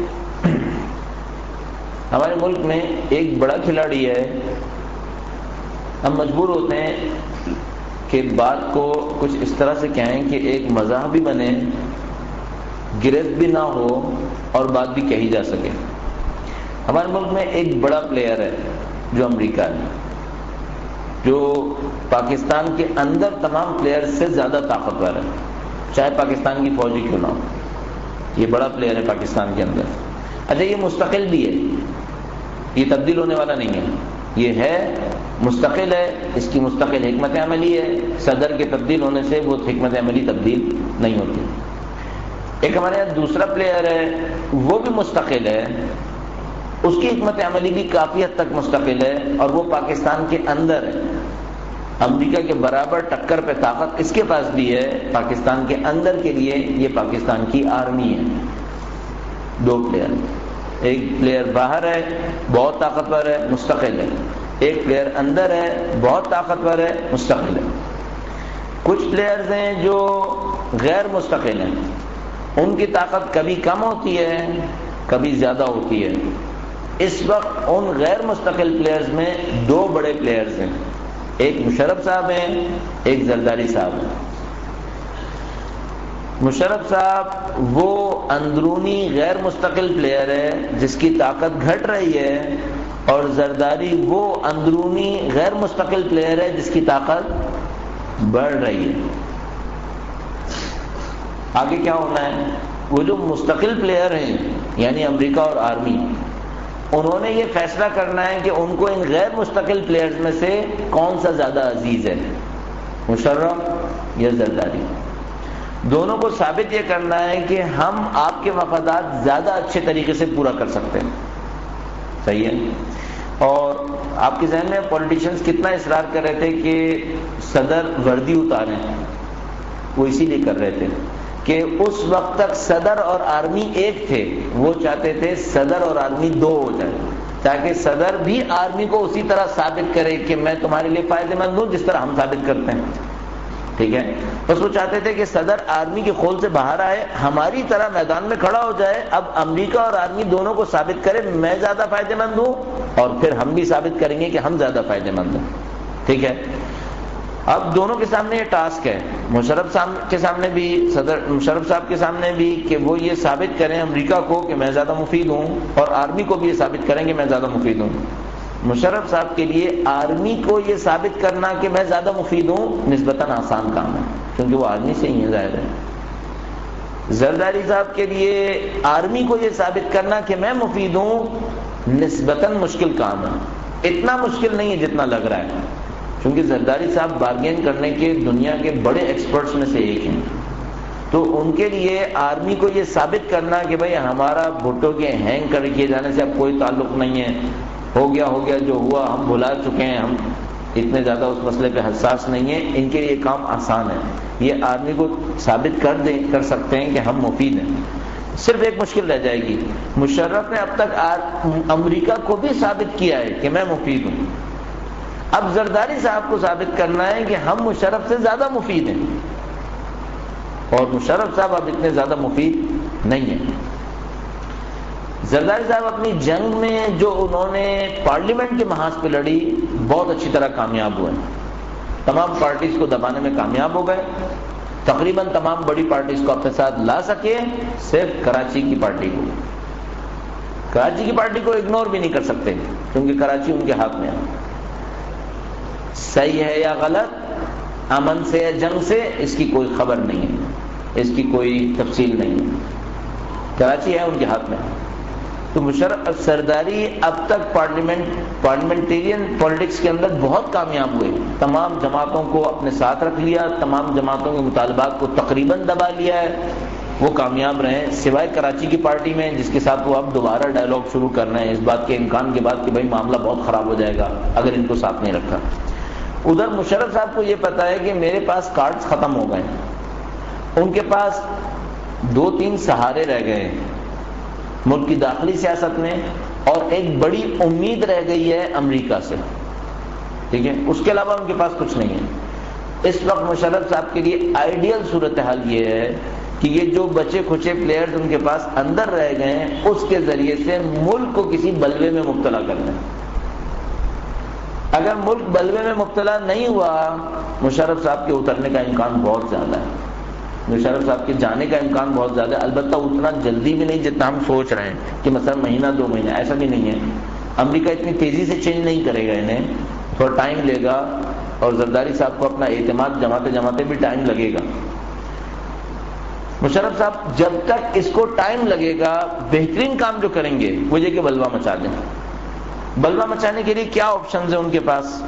ہمارے ملک میں ایک بڑا کھلاڑی ہے، ہم مجبور ہوتے ہیں کہ بات کو کچھ اس طرح سے کہیں کہ ایک مزاح بھی بنے، گرفت بھی نہ ہو اور بات بھی کہی جا سکے. ہمارے ملک میں ایک بڑا پلیئر ہے جو امریکہ ہے، جو پاکستان کے اندر تمام پلیئر سے زیادہ طاقتور ہے، چاہے پاکستان کی فوجی کیوں نہ ہو. یہ بڑا پلیئر ہے پاکستان کے اندر. اچھا، یہ مستقل بھی ہے، یہ تبدیل ہونے والا نہیں ہے، یہ ہے مستقل ہے، اس کی مستقل حکمت عملی ہے. صدر کے تبدیل ہونے سے وہ حکمت عملی تبدیل نہیں ہوتی. ایک ہمارے یہاں دوسرا پلیئر ہے، وہ بھی مستقل ہے، اس کی حکمت عملی بھی کافی حد تک مستقل ہے، اور وہ پاکستان کے اندر ہے. امریکہ کے برابر ٹکر پہ طاقت اس کے پاس بھی ہے. پاکستان کے اندر کے لیے یہ پاکستان کی آرمی ہے. 2 پلیئر، ایک پلیئر باہر ہے بہت طاقتور ہے، مستقل ہے، ایک پلیئر اندر ہے بہت طاقتور ہے، مستقل ہے. کچھ پلیئرز ہیں جو غیر مستقل ہیں، ان کی طاقت کبھی کم ہوتی ہے کبھی زیادہ ہوتی ہے. اس وقت ان غیر مستقل پلیئرز میں 2 بڑے پلیئرز ہیں، ایک مشرف صاحب ہیں، ایک زرداری صاحب ہیں. مشرف صاحب وہ اندرونی غیر مستقل پلیئر ہے جس کی طاقت گھٹ رہی ہے، اور زرداری وہ اندرونی غیر مستقل پلیئر ہے جس کی طاقت بڑھ رہی ہے. آگے کیا ہونا ہے؟ وہ جو مستقل پلیئر ہیں یعنی امریکہ اور آرمی، انہوں نے یہ فیصلہ کرنا ہے کہ ان کو ان غیر مستقل پلیئرز میں سے کون سا زیادہ عزیز ہے، مشرف یا زرداری. دونوں کو ثابت یہ کرنا ہے کہ ہم آپ کے مفادات زیادہ اچھے طریقے سے پورا کر سکتے ہیں. صحیح ہے. اور آپ کے ذہن میں پولیٹیشنز کتنا اصرار کر رہے تھے کہ صدر وردی اتاریں، وہ اسی لیے کر رہے تھے کہ اس وقت تک صدر اور آرمی ایک تھے، وہ چاہتے تھے صدر اور آرمی 2 ہو جائے، تاکہ صدر بھی آرمی کو اسی طرح ثابت کرے کہ میں تمہارے لیے فائدہ مند ہوں جس طرح ہم ثابت کرتے ہیں. ٹھیک ہے. بس وہ چاہتے تھے کہ صدر آرمی کے خول سے باہر آئے، ہماری طرح میدان میں کھڑا ہو جائے، اب امریکہ اور آرمی دونوں کو ثابت کرے میں زیادہ فائدہ مند ہوں، اور پھر ہم بھی ثابت کریں گے کہ ہم زیادہ فائدہ مند ہیں. ٹھیک ہے. اب دونوں کے سامنے یہ ٹاسک ہے، مشرف صاحب کے سامنے بھی، صدر مشرف صاحب کے سامنے بھی، کہ وہ یہ ثابت کریں امریکہ کو کہ میں زیادہ مفید ہوں، اور آرمی کو بھی یہ ثابت کریں کہ میں زیادہ مفید ہوں. مشرف صاحب کے لیے آرمی کو یہ ثابت کرنا کہ میں زیادہ مفید ہوں نسبتاً آسان کام ہے، کیونکہ وہ آرمی سے ہی ہے، ظاہر ہے. زرداری صاحب کے لیے آرمی کو یہ ثابت کرنا کہ میں مفید ہوں نسبتاً مشکل کام ہے. اتنا مشکل نہیں ہے جتنا لگ رہا ہے، کیونکہ زرداری صاحب بارگین کرنے کے دنیا کے بڑے ایکسپرٹس میں سے ایک ہیں. تو ان کے لیے آرمی کو یہ ثابت کرنا کہ بھئی ہمارا بھٹو کے ہینگ کر کیے جانے سے اب کوئی تعلق نہیں ہے، ہو گیا جو ہوا ہم بھلا چکے ہیں، ہم اتنے زیادہ اس مسئلے پہ حساس نہیں ہیں، ان کے لیے یہ کام آسان ہے. یہ آرمی کو ثابت کر سکتے ہیں کہ ہم مفید ہیں. صرف ایک مشکل رہ جائے گی، مشرف نے اب تک امریکہ کو بھی ثابت کیا ہے کہ میں مفید ہوں، اب زرداری صاحب کو ثابت کرنا ہے کہ ہم مشرف سے زیادہ مفید ہیں، اور مشرف صاحب اب اتنے زیادہ مفید نہیں ہیں۔ زرداری صاحب اپنی جنگ میں جو انہوں نے پارلیمنٹ کے محاذ پہ لڑی بہت اچھی طرح کامیاب ہوئے، تمام پارٹیز کو دبانے میں کامیاب ہو گئے، تقریباً تمام بڑی پارٹیز کو اپنے ساتھ لا سکے، صرف کراچی کی پارٹی کو اگنور بھی نہیں کر سکتے کیونکہ کراچی ان کے ہاتھ میں ہے۔ صحیح ہے یا غلط، امن سے یا جنگ سے، اس کی کوئی خبر نہیں ہے، اس کی کوئی تفصیل نہیں ہے، کراچی ہے ان کے ہاتھ میں۔ تو مشرف سرداری اب تک پارلیمنٹیرین پالیٹکس کے اندر بہت کامیاب ہوئے، تمام جماعتوں کو اپنے ساتھ رکھ لیا، تمام جماعتوں کے مطالبات کو تقریباً دبا لیا ہے، وہ کامیاب رہے، سوائے کراچی کی پارٹی میں جس کے ساتھ وہ اب دوبارہ ڈائلاگ شروع کر رہے ہیں اس بات کے امکان کے بعد کہ بھائی معاملہ بہت خراب ہو جائے گا اگر ان کو ساتھ نہیں رکھا۔ ادھر مشرف صاحب کو یہ پتا ہے کہ میرے پاس کارڈز ختم ہو گئے، ان کے پاس 2-3 سہارے رہ گئے ہیں ملک کی داخلی سیاست میں، اور ایک بڑی امید رہ گئی ہے امریکہ سے، ٹھیک ہے، اس کے علاوہ ان کے پاس کچھ نہیں ہے۔ اس وقت مشرف صاحب کے لیے آئیڈیل صورتحال یہ ہے کہ یہ جو بچے کھچے پلیئرز ان کے پاس اندر رہ گئے ہیں اس کے ذریعے سے ملک کو کسی بلوے میں مبتلا کر دیں۔ اگر ملک بلوے میں مبتلا نہیں ہوا، مشرف صاحب کے اترنے کا امکان بہت زیادہ ہے، مشرف صاحب کے جانے کا امکان بہت زیادہ ہے، البتہ اتنا جلدی بھی نہیں جتنا ہم سوچ رہے ہیں کہ مثلا مہینہ 2 مہینہ، ایسا بھی نہیں ہے۔ امریکہ اتنی تیزی سے چینج نہیں کرے گا، انہیں تھوڑا ٹائم لے گا، اور زرداری صاحب کو اپنا اعتماد جماتے بھی ٹائم لگے گا۔ مشرف صاحب جب تک اس کو ٹائم لگے گا بہترین کام جو کریں گے وہ یہ کہ بلوا مچا دیں۔ بلوا مچانے کے لیے کیا آپشنز ہیں ان کے پاس؟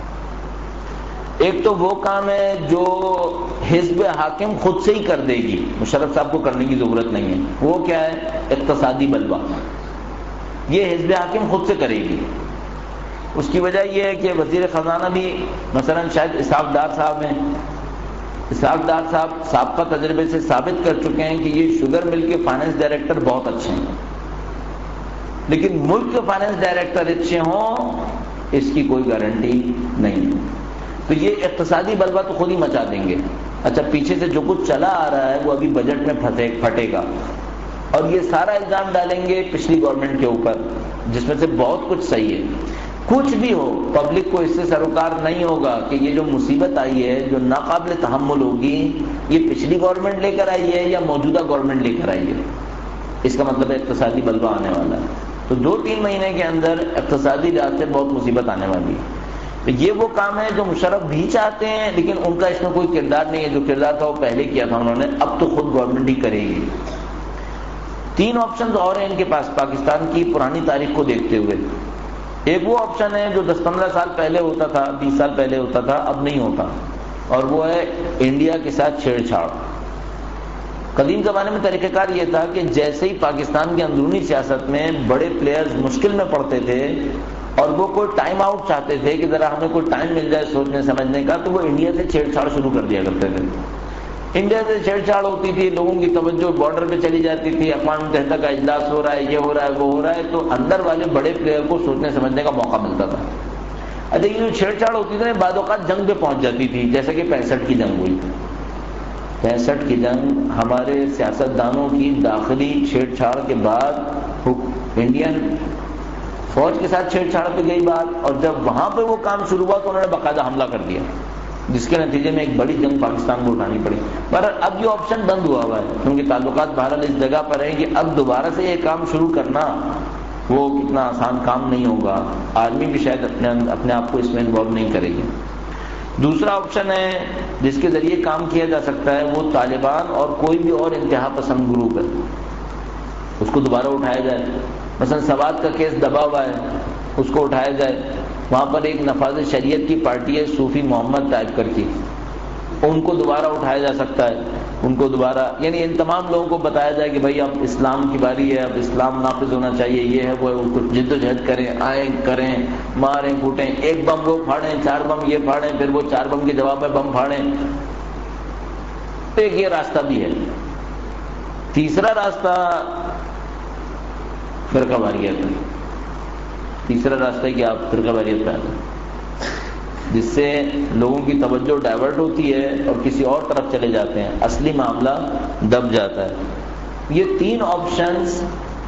ایک تو وہ کام ہے جو حزب حاکم خود سے ہی کر دے گی، مشرف صاحب کو کرنے کی ضرورت نہیں ہے، وہ کیا ہے؟ اقتصادی بلوا، یہ حزب حاکم خود سے کرے گی۔ اس کی وجہ یہ ہے کہ وزیر خزانہ بھی مثلا شاید اسحاق ڈار صاحب ہیں، اسحاق ڈار صاحب سابقہ تجربے سے ثابت کر چکے ہیں کہ یہ شوگر مل کے فائنانس ڈائریکٹر بہت اچھے ہیں، لیکن ملک کے فائنانس ڈائریکٹر اچھے ہوں اس کی کوئی گارنٹی نہیں ہے۔ تو یہ اقتصادی بلوا تو خود ہی مچا دیں گے۔ اچھا، پیچھے سے جو کچھ چلا آ رہا ہے وہ ابھی بجٹ میں پھٹے گا، اور یہ سارا الزام ڈالیں گے پچھلی گورنمنٹ کے اوپر، جس میں سے بہت کچھ صحیح ہے۔ کچھ بھی ہو، پبلک کو اس سے سروکار نہیں ہوگا کہ یہ جو مصیبت آئی ہے جو ناقابل تحمل ہوگی، یہ پچھلی گورنمنٹ لے کر آئی ہے یا موجودہ گورنمنٹ لے کر آئی ہے، اس کا مطلب ہے اقتصادی بلوا آنے والا ہے۔ تو 2-3 مہینے کے اندر اقتصادی لحاظ سے بہت مصیبت آنے والی ہے۔ تو یہ وہ کام ہے جو مشرف بھی چاہتے ہیں، لیکن ان کا اس میں کوئی کردار نہیں ہے، جو کردار تھا وہ پہلے کیا تھا انہوں نے، اب تو خود گورنمنٹ ہی کرے گی۔ 3 آپشنز اور ہیں ان کے پاس پاکستان کی پرانی تاریخ کو دیکھتے ہوئے۔ ایک وہ آپشن ہے جو 10-15 سال پہلے ہوتا تھا، 20 سال پہلے ہوتا تھا، اب نہیں ہوتا، اور وہ ہے انڈیا کے ساتھ چھیڑ چھاڑ۔ قدیم زمانے میں طریقہ کار یہ تھا کہ جیسے ہی پاکستان کی اندرونی سیاست میں بڑے پلیئرز مشکل میں پڑتے تھے اور وہ کوئی ٹائم آؤٹ چاہتے تھے کہ ذرا ہمیں کوئی ٹائم مل جائے سوچنے سمجھنے کا، تو وہ انڈیا سے چھیڑ چھاڑ شروع کر دیا کرتے تھے۔ انڈیا سے چھیڑ چھاڑ ہوتی تھی، لوگوں کی توجہ بارڈر پہ چلی جاتی تھی، اقوام متحدہ کا اجلاس ہو رہا ہے، یہ ہو رہا ہے، وہ ہو رہا ہے، تو اندر والے بڑے پلیئر کو سوچنے سمجھنے کا موقع ملتا تھا۔ اچھا، یہ جو چھیڑ چھاڑ ہوتی تھی بعض اوقات جنگ پہ پہنچ جاتی تھی، جیسے کہ 65 کی جنگ ہوئی۔ 65 کی جنگ ہمارے سیاستدانوں کی داخلی چھیڑ چھاڑ کے بعد انڈین فوج کے ساتھ چھیڑ چھاڑ پہ گئی بات، اور جب وہاں پہ وہ کام شروع ہوا تو انہوں نے باقاعدہ حملہ کر دیا، جس کے نتیجے میں ایک بڑی جنگ پاکستان کو اٹھانی پڑی۔ پر اب یہ آپشن بند ہوا ہوا ہے، کیونکہ تعلقات بہرحال اس جگہ پر ہیں کہ اب دوبارہ سے یہ کام شروع کرنا وہ کتنا آسان کام نہیں ہوگا، آرمی بھی شاید اپنے آپ کو اس میں انوالو نہیں کرے گی۔ دوسرا آپشن ہے جس کے ذریعے کام کیا جا سکتا ہے، وہ طالبان اور کوئی بھی اور انتہا پسند گروپ ہے، اس کو دوبارہ اٹھایا جائے۔ مثلا سوات کا کیس دبا ہوا ہے، اس کو اٹھایا جائے۔ وہاں پر ایک نفاذ شریعت کی پارٹی ہے صوفی محمد ٹائپ کر کی، ان کو دوبارہ اٹھایا جا سکتا ہے، ان کو دوبارہ، یعنی ان تمام لوگوں کو بتایا جائے کہ بھائی اب اسلام کی باری ہے، اب اسلام نافذ ہونا چاہیے، یہ ہے وہ ہے، کچھ جد و جہد کریں، آئیں کریں، ماریں کوٹیں، ایک بم وہ پھاڑیں، 4 بم یہ پھاڑیں، پھر وہ 4 بم کے جواب میں بم پھاڑیں۔ ایک یہ راستہ بھی ہے۔ تیسرا راستہ فرقہ واریت ہے. تیسرا راستہ ہے کہ آپ فرقہ واریت پہ آتے ہیں، جس سے لوگوں کی توجہ ڈائیورٹ ہوتی ہے اور کسی اور طرف چلے جاتے ہیں، اصلی معاملہ دب جاتا ہے. یہ تین آپشنز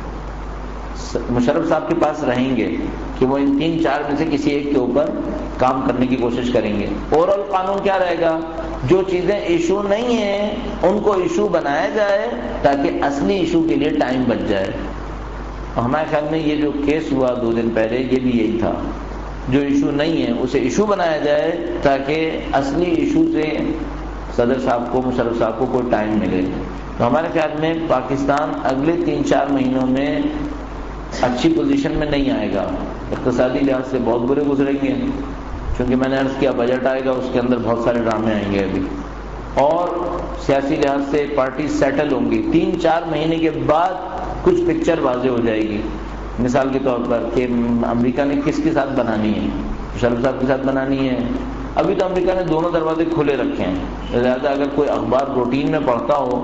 مشرف صاحب کے پاس رہیں گے کہ وہ ان 3-4 میں سے کسی ایک کے اوپر کام کرنے کی کوشش کریں گے. اوورآل قانون کیا رہے گا؟ جو چیزیں ایشو نہیں ہیں ان کو ایشو بنایا جائے تاکہ اصلی ایشو کے لیے ٹائم بچ جائے. ہمارے خیال میں یہ جو کیس ہوا 2 دن پہلے یہ بھی یہی تھا. جو ایشو نہیں ہے اسے ایشو بنایا جائے تاکہ اصلی ایشو سے صدر صاحب کو، مشرف صاحب کو کوئی ٹائم ملے. تو ہمارے خیال میں پاکستان اگلے 3-4 مہینوں میں اچھی پوزیشن میں نہیں آئے گا. اقتصادی لحاظ سے بہت برے گزریں گے، چونکہ میں نے عرض کیا بجٹ آئے گا، اس کے اندر بہت سارے ڈرامے آئیں گے ابھی. اور سیاسی لحاظ سے پارٹی سیٹل ہوں گی. 3-4 مہینے کے بعد کچھ پکچر واضح ہو جائے گی. مثال کے طور پر کہ امریکہ نے کس کے ساتھ بنانی ہے، مشرف صاحب کے ساتھ بنانی ہے. ابھی تو امریکہ نے دونوں دروازے کھلے رکھے ہیں، لہٰذا اگر کوئی اخبار روٹین میں پڑھتا ہو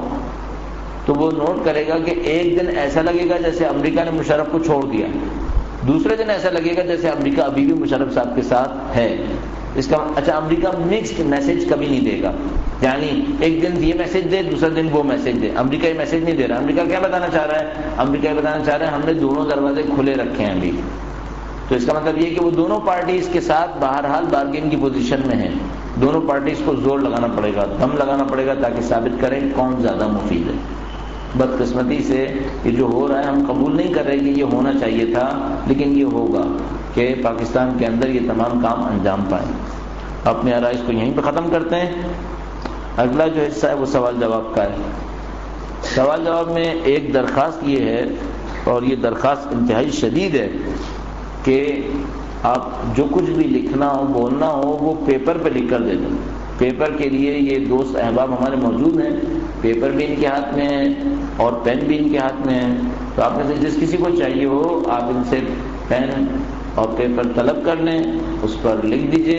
تو وہ نوٹ کرے گا کہ ایک دن ایسا لگے گا جیسے امریکہ نے مشرف کو چھوڑ دیا، دوسرے دن ایسا لگے گا جیسے امریکہ ابھی بھی مشرف صاحب کے ساتھ ہے. اس کا اچھا امریکہ مکسڈ میسج کبھی نہیں دے گا، یعنی ایک دن یہ میسج دے دوسرے دن وہ میسج دے. امریکہ یہ میسج نہیں دے رہا. امریکہ کیا بتانا چاہ رہا ہے؟ امریکہ یہ بتانا چاہ رہا ہے ہم نے دونوں دروازے کھلے رکھے ہیں ابھی. تو اس کا مطلب یہ کہ وہ دونوں پارٹیز کے ساتھ بہرحال بارگین کی پوزیشن میں ہیں. دونوں پارٹیز کو زور لگانا پڑے گا، دم لگانا پڑے گا تاکہ ثابت کریں کون زیادہ مفید ہے. بدقسمتی سے یہ جو ہو رہا ہے ہم قبول نہیں کر رہے کہ یہ ہونا چاہیے تھا، لیکن یہ ہوگا کہ پاکستان کے اندر یہ تمام کام انجام پائیں. اپنے آرائز کو یہیں پہ ختم کرتے ہیں. اگلا جو حصہ ہے وہ سوال جواب کا ہے. سوال جواب میں ایک درخواست یہ ہے، اور یہ درخواست انتہائی شدید ہے، کہ آپ جو کچھ بھی لکھنا ہو بولنا ہو وہ پیپر پہ لکھ کر دے دیں. پیپر کے لیے یہ دوست احباب ہمارے موجود ہیں، پیپر بھی ان کے ہاتھ میں ہے اور پین بھی ان کے ہاتھ میں ہے. تو آپ میں سے جس کسی کو چاہیے ہو آپ ان سے پین اور پیپر طلب کر لیں، اس پر لکھ دیجئے،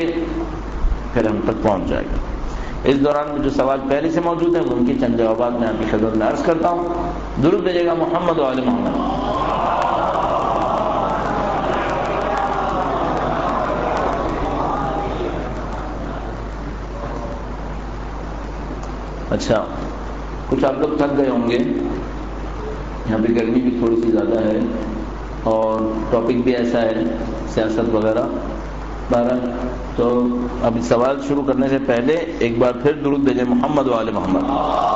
پھر ہم تک پہنچ جائے گا. اس دوران جو سوال پہلے سے موجود ہیں وہ ان کے چند جوابات میں آپ کی خدمت میں عرض کرتا ہوں. درود بھیجے گا محمد و آل محمد. اچھا، کچھ آپ لوگ تھک گئے ہوں گے، یہاں پہ گرمی بھی تھوڑی سی زیادہ ہے اور ٹاپک بھی ایسا ہے سیاست وغیرہ. بہرحال تو اب سوال شروع کرنے سے پہلے ایک بار پھر درود بھیجیں محمد و آل محمد.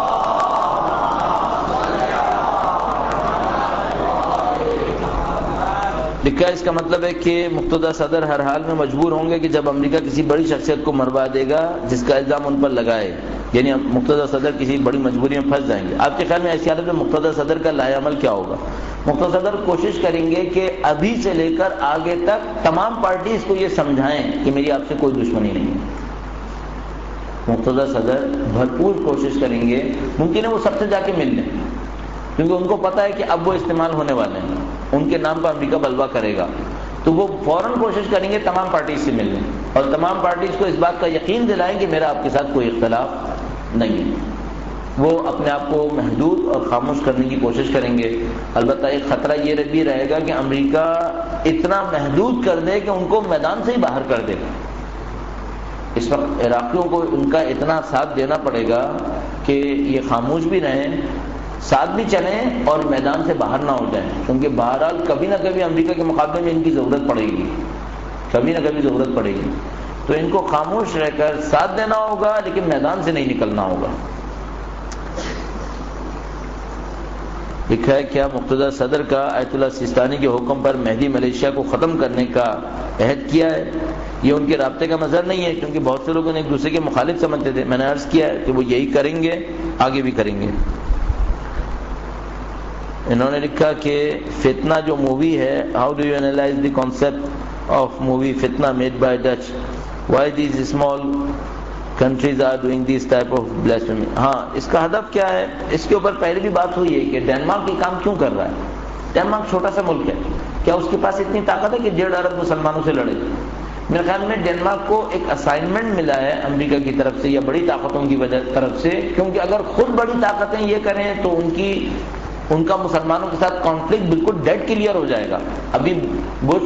لکھا ہے اس کا مطلب ہے کہ مقتدیٰ صدر ہر حال میں مجبور ہوں گے کہ جب امریکہ کسی بڑی شخصیت کو مروا دے گا جس کا الزام ان پر لگائے، یعنی مقتدیٰ صدر کسی بڑی مجبوری میں پھنس جائیں گے. آپ کے خیال میں ایسی حالت میں مقتدیٰ صدر کا لائحہ عمل کیا ہوگا؟ مقتدیٰ صدر کوشش کریں گے کہ ابھی سے لے کر آگے تک تمام پارٹیز کو یہ سمجھائیں کہ میری آپ سے کوئی دشمنی نہیں ہے. مقتدیٰ صدر بھرپور کوشش کریں گے، ممکن ہے وہ سب سے جا کے مل لیں، کیونکہ ان کو پتہ ہے کہ اب وہ استعمال ہونے والے ہیں، ان کے نام پر امریکہ بلوا کرے گا. تو وہ فوراً کوشش کریں گے تمام پارٹیز سے ملنے اور تمام پارٹیز کو اس بات کا یقین دلائیں کہ میرا آپ کے ساتھ کوئی اختلاف نہیں ہے. وہ اپنے آپ کو محدود اور خاموش کرنے کی کوشش کریں گے. البتہ ایک خطرہ یہ بھی رہے گا کہ امریکہ اتنا محدود کر دے کہ ان کو میدان سے ہی باہر کر دے. اس وقت عراقیوں کو ان کا اتنا ساتھ دینا پڑے گا کہ یہ خاموش بھی رہیں، ساتھ بھی چلیں اور میدان سے باہر نہ ہو جائیں، کیونکہ بہرحال کبھی نہ کبھی امریکہ کے مقابلے میں ان کی ضرورت پڑے گی، کبھی نہ کبھی ضرورت پڑے گی. تو ان کو خاموش رہ کر ساتھ دینا ہوگا لیکن میدان سے نہیں نکلنا ہوگا. لکھا ہے کیا مقتدیٰ صدر کا آیت اللہ سیستانی کے حکم پر مہدی ملیشیا کو ختم کرنے کا عہد کیا ہے؟ یہ ان کے رابطے کا مظہر نہیں ہے، کیونکہ بہت سے لوگ ایک دوسرے کے مخالف سمجھتے تھے. میں نے عرض کیا ہے کہ وہ یہی کریں گے، آگے بھی کریں گے. انہوں نے لکھا کہ فتنہ جو مووی ہے، how do you analyse the concept of movie Fitna made by Dutch, why these small countries are doing this type of blasphemy. ہاں، اس کا ہدف کیا ہے؟ اس کے اوپر پہلے بھی بات ہوئی ہے کہ ڈینمارک یہ کام کیوں کر رہا ہے. ڈینمارک چھوٹا سا ملک ہے، کیا اس کے پاس اتنی طاقت ہے کہ 1.5 ارب مسلمانوں سے لڑے؟ میرے خیال میں ڈنمارک کو ایک اسائنمنٹ ملا ہے امریکہ کی طرف سے یا بڑی طاقتوں کی طرف سے، کیونکہ اگر خود بڑی طاقتیں یہ کریں تو ان کا مسلمانوں کے ساتھ کانفلکٹ بالکل ڈیڈ کلیئر ہو جائے گا۔ ابھی بش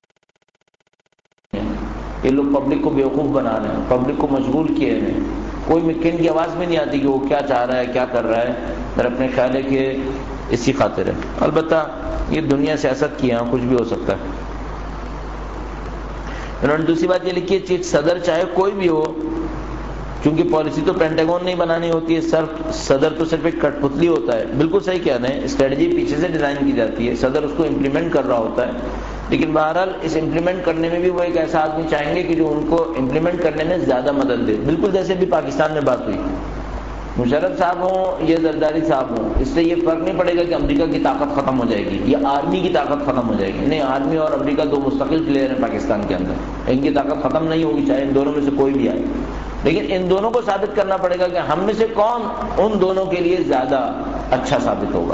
یہ لوگ پبلک کو بیوقوف بنا رہے ہیں، پبلک کو مشغول کیے ہیں، کوئی مکین کی آواز میں نہیں آتی کہ وہ کیا چاہ رہا ہے، کیا کر رہا ہے۔ میرا اپنے خیال ہے کہ اسی خاطر ہے۔ البتہ یہ دنیا سیاست کی ہے، کچھ بھی ہو سکتا ہے۔ انہوں نے دوسری بات یہ لکھی ہے، چیف صدر چاہے کوئی بھی ہو، چونکہ پالیسی تو پینٹاگون نہیں بنانی ہوتی ہے، صدر تو صرف ایک کٹ پتلی ہوتا ہے۔ بالکل صحیح کہہ رہے ہیں، اسٹریٹجی پیچھے سے ڈیزائن کی جاتی ہے، صدر اس کو امپلیمنٹ کر رہا ہوتا ہے، لیکن بہرحال اس امپلیمنٹ کرنے میں بھی وہ ایک ایسا آدمی چاہیں گے کہ جو ان کو امپلیمنٹ کرنے میں زیادہ مدد دے۔ بالکل جیسے بھی پاکستان میں بات ہوئی، مشرف صاحب ہوں یا زرداری صاحب ہوں، اس سے یہ فرق نہیں پڑے گا کہ امریکہ کی طاقت ختم ہو جائے گی یا آرمی کی طاقت ختم ہو جائے گی۔ نہیں، آرمی اور امریکہ دو مستقل پلیئر ہیں پاکستان کے اندر، ان کی طاقت ختم نہیں ہوگی چاہے ان دونوں میں سے کوئی بھی آئے، لیکن ان دونوں کو ثابت کرنا پڑے گا کہ ہم میں سے کون ان دونوں کے لیے زیادہ اچھا ثابت ہوگا۔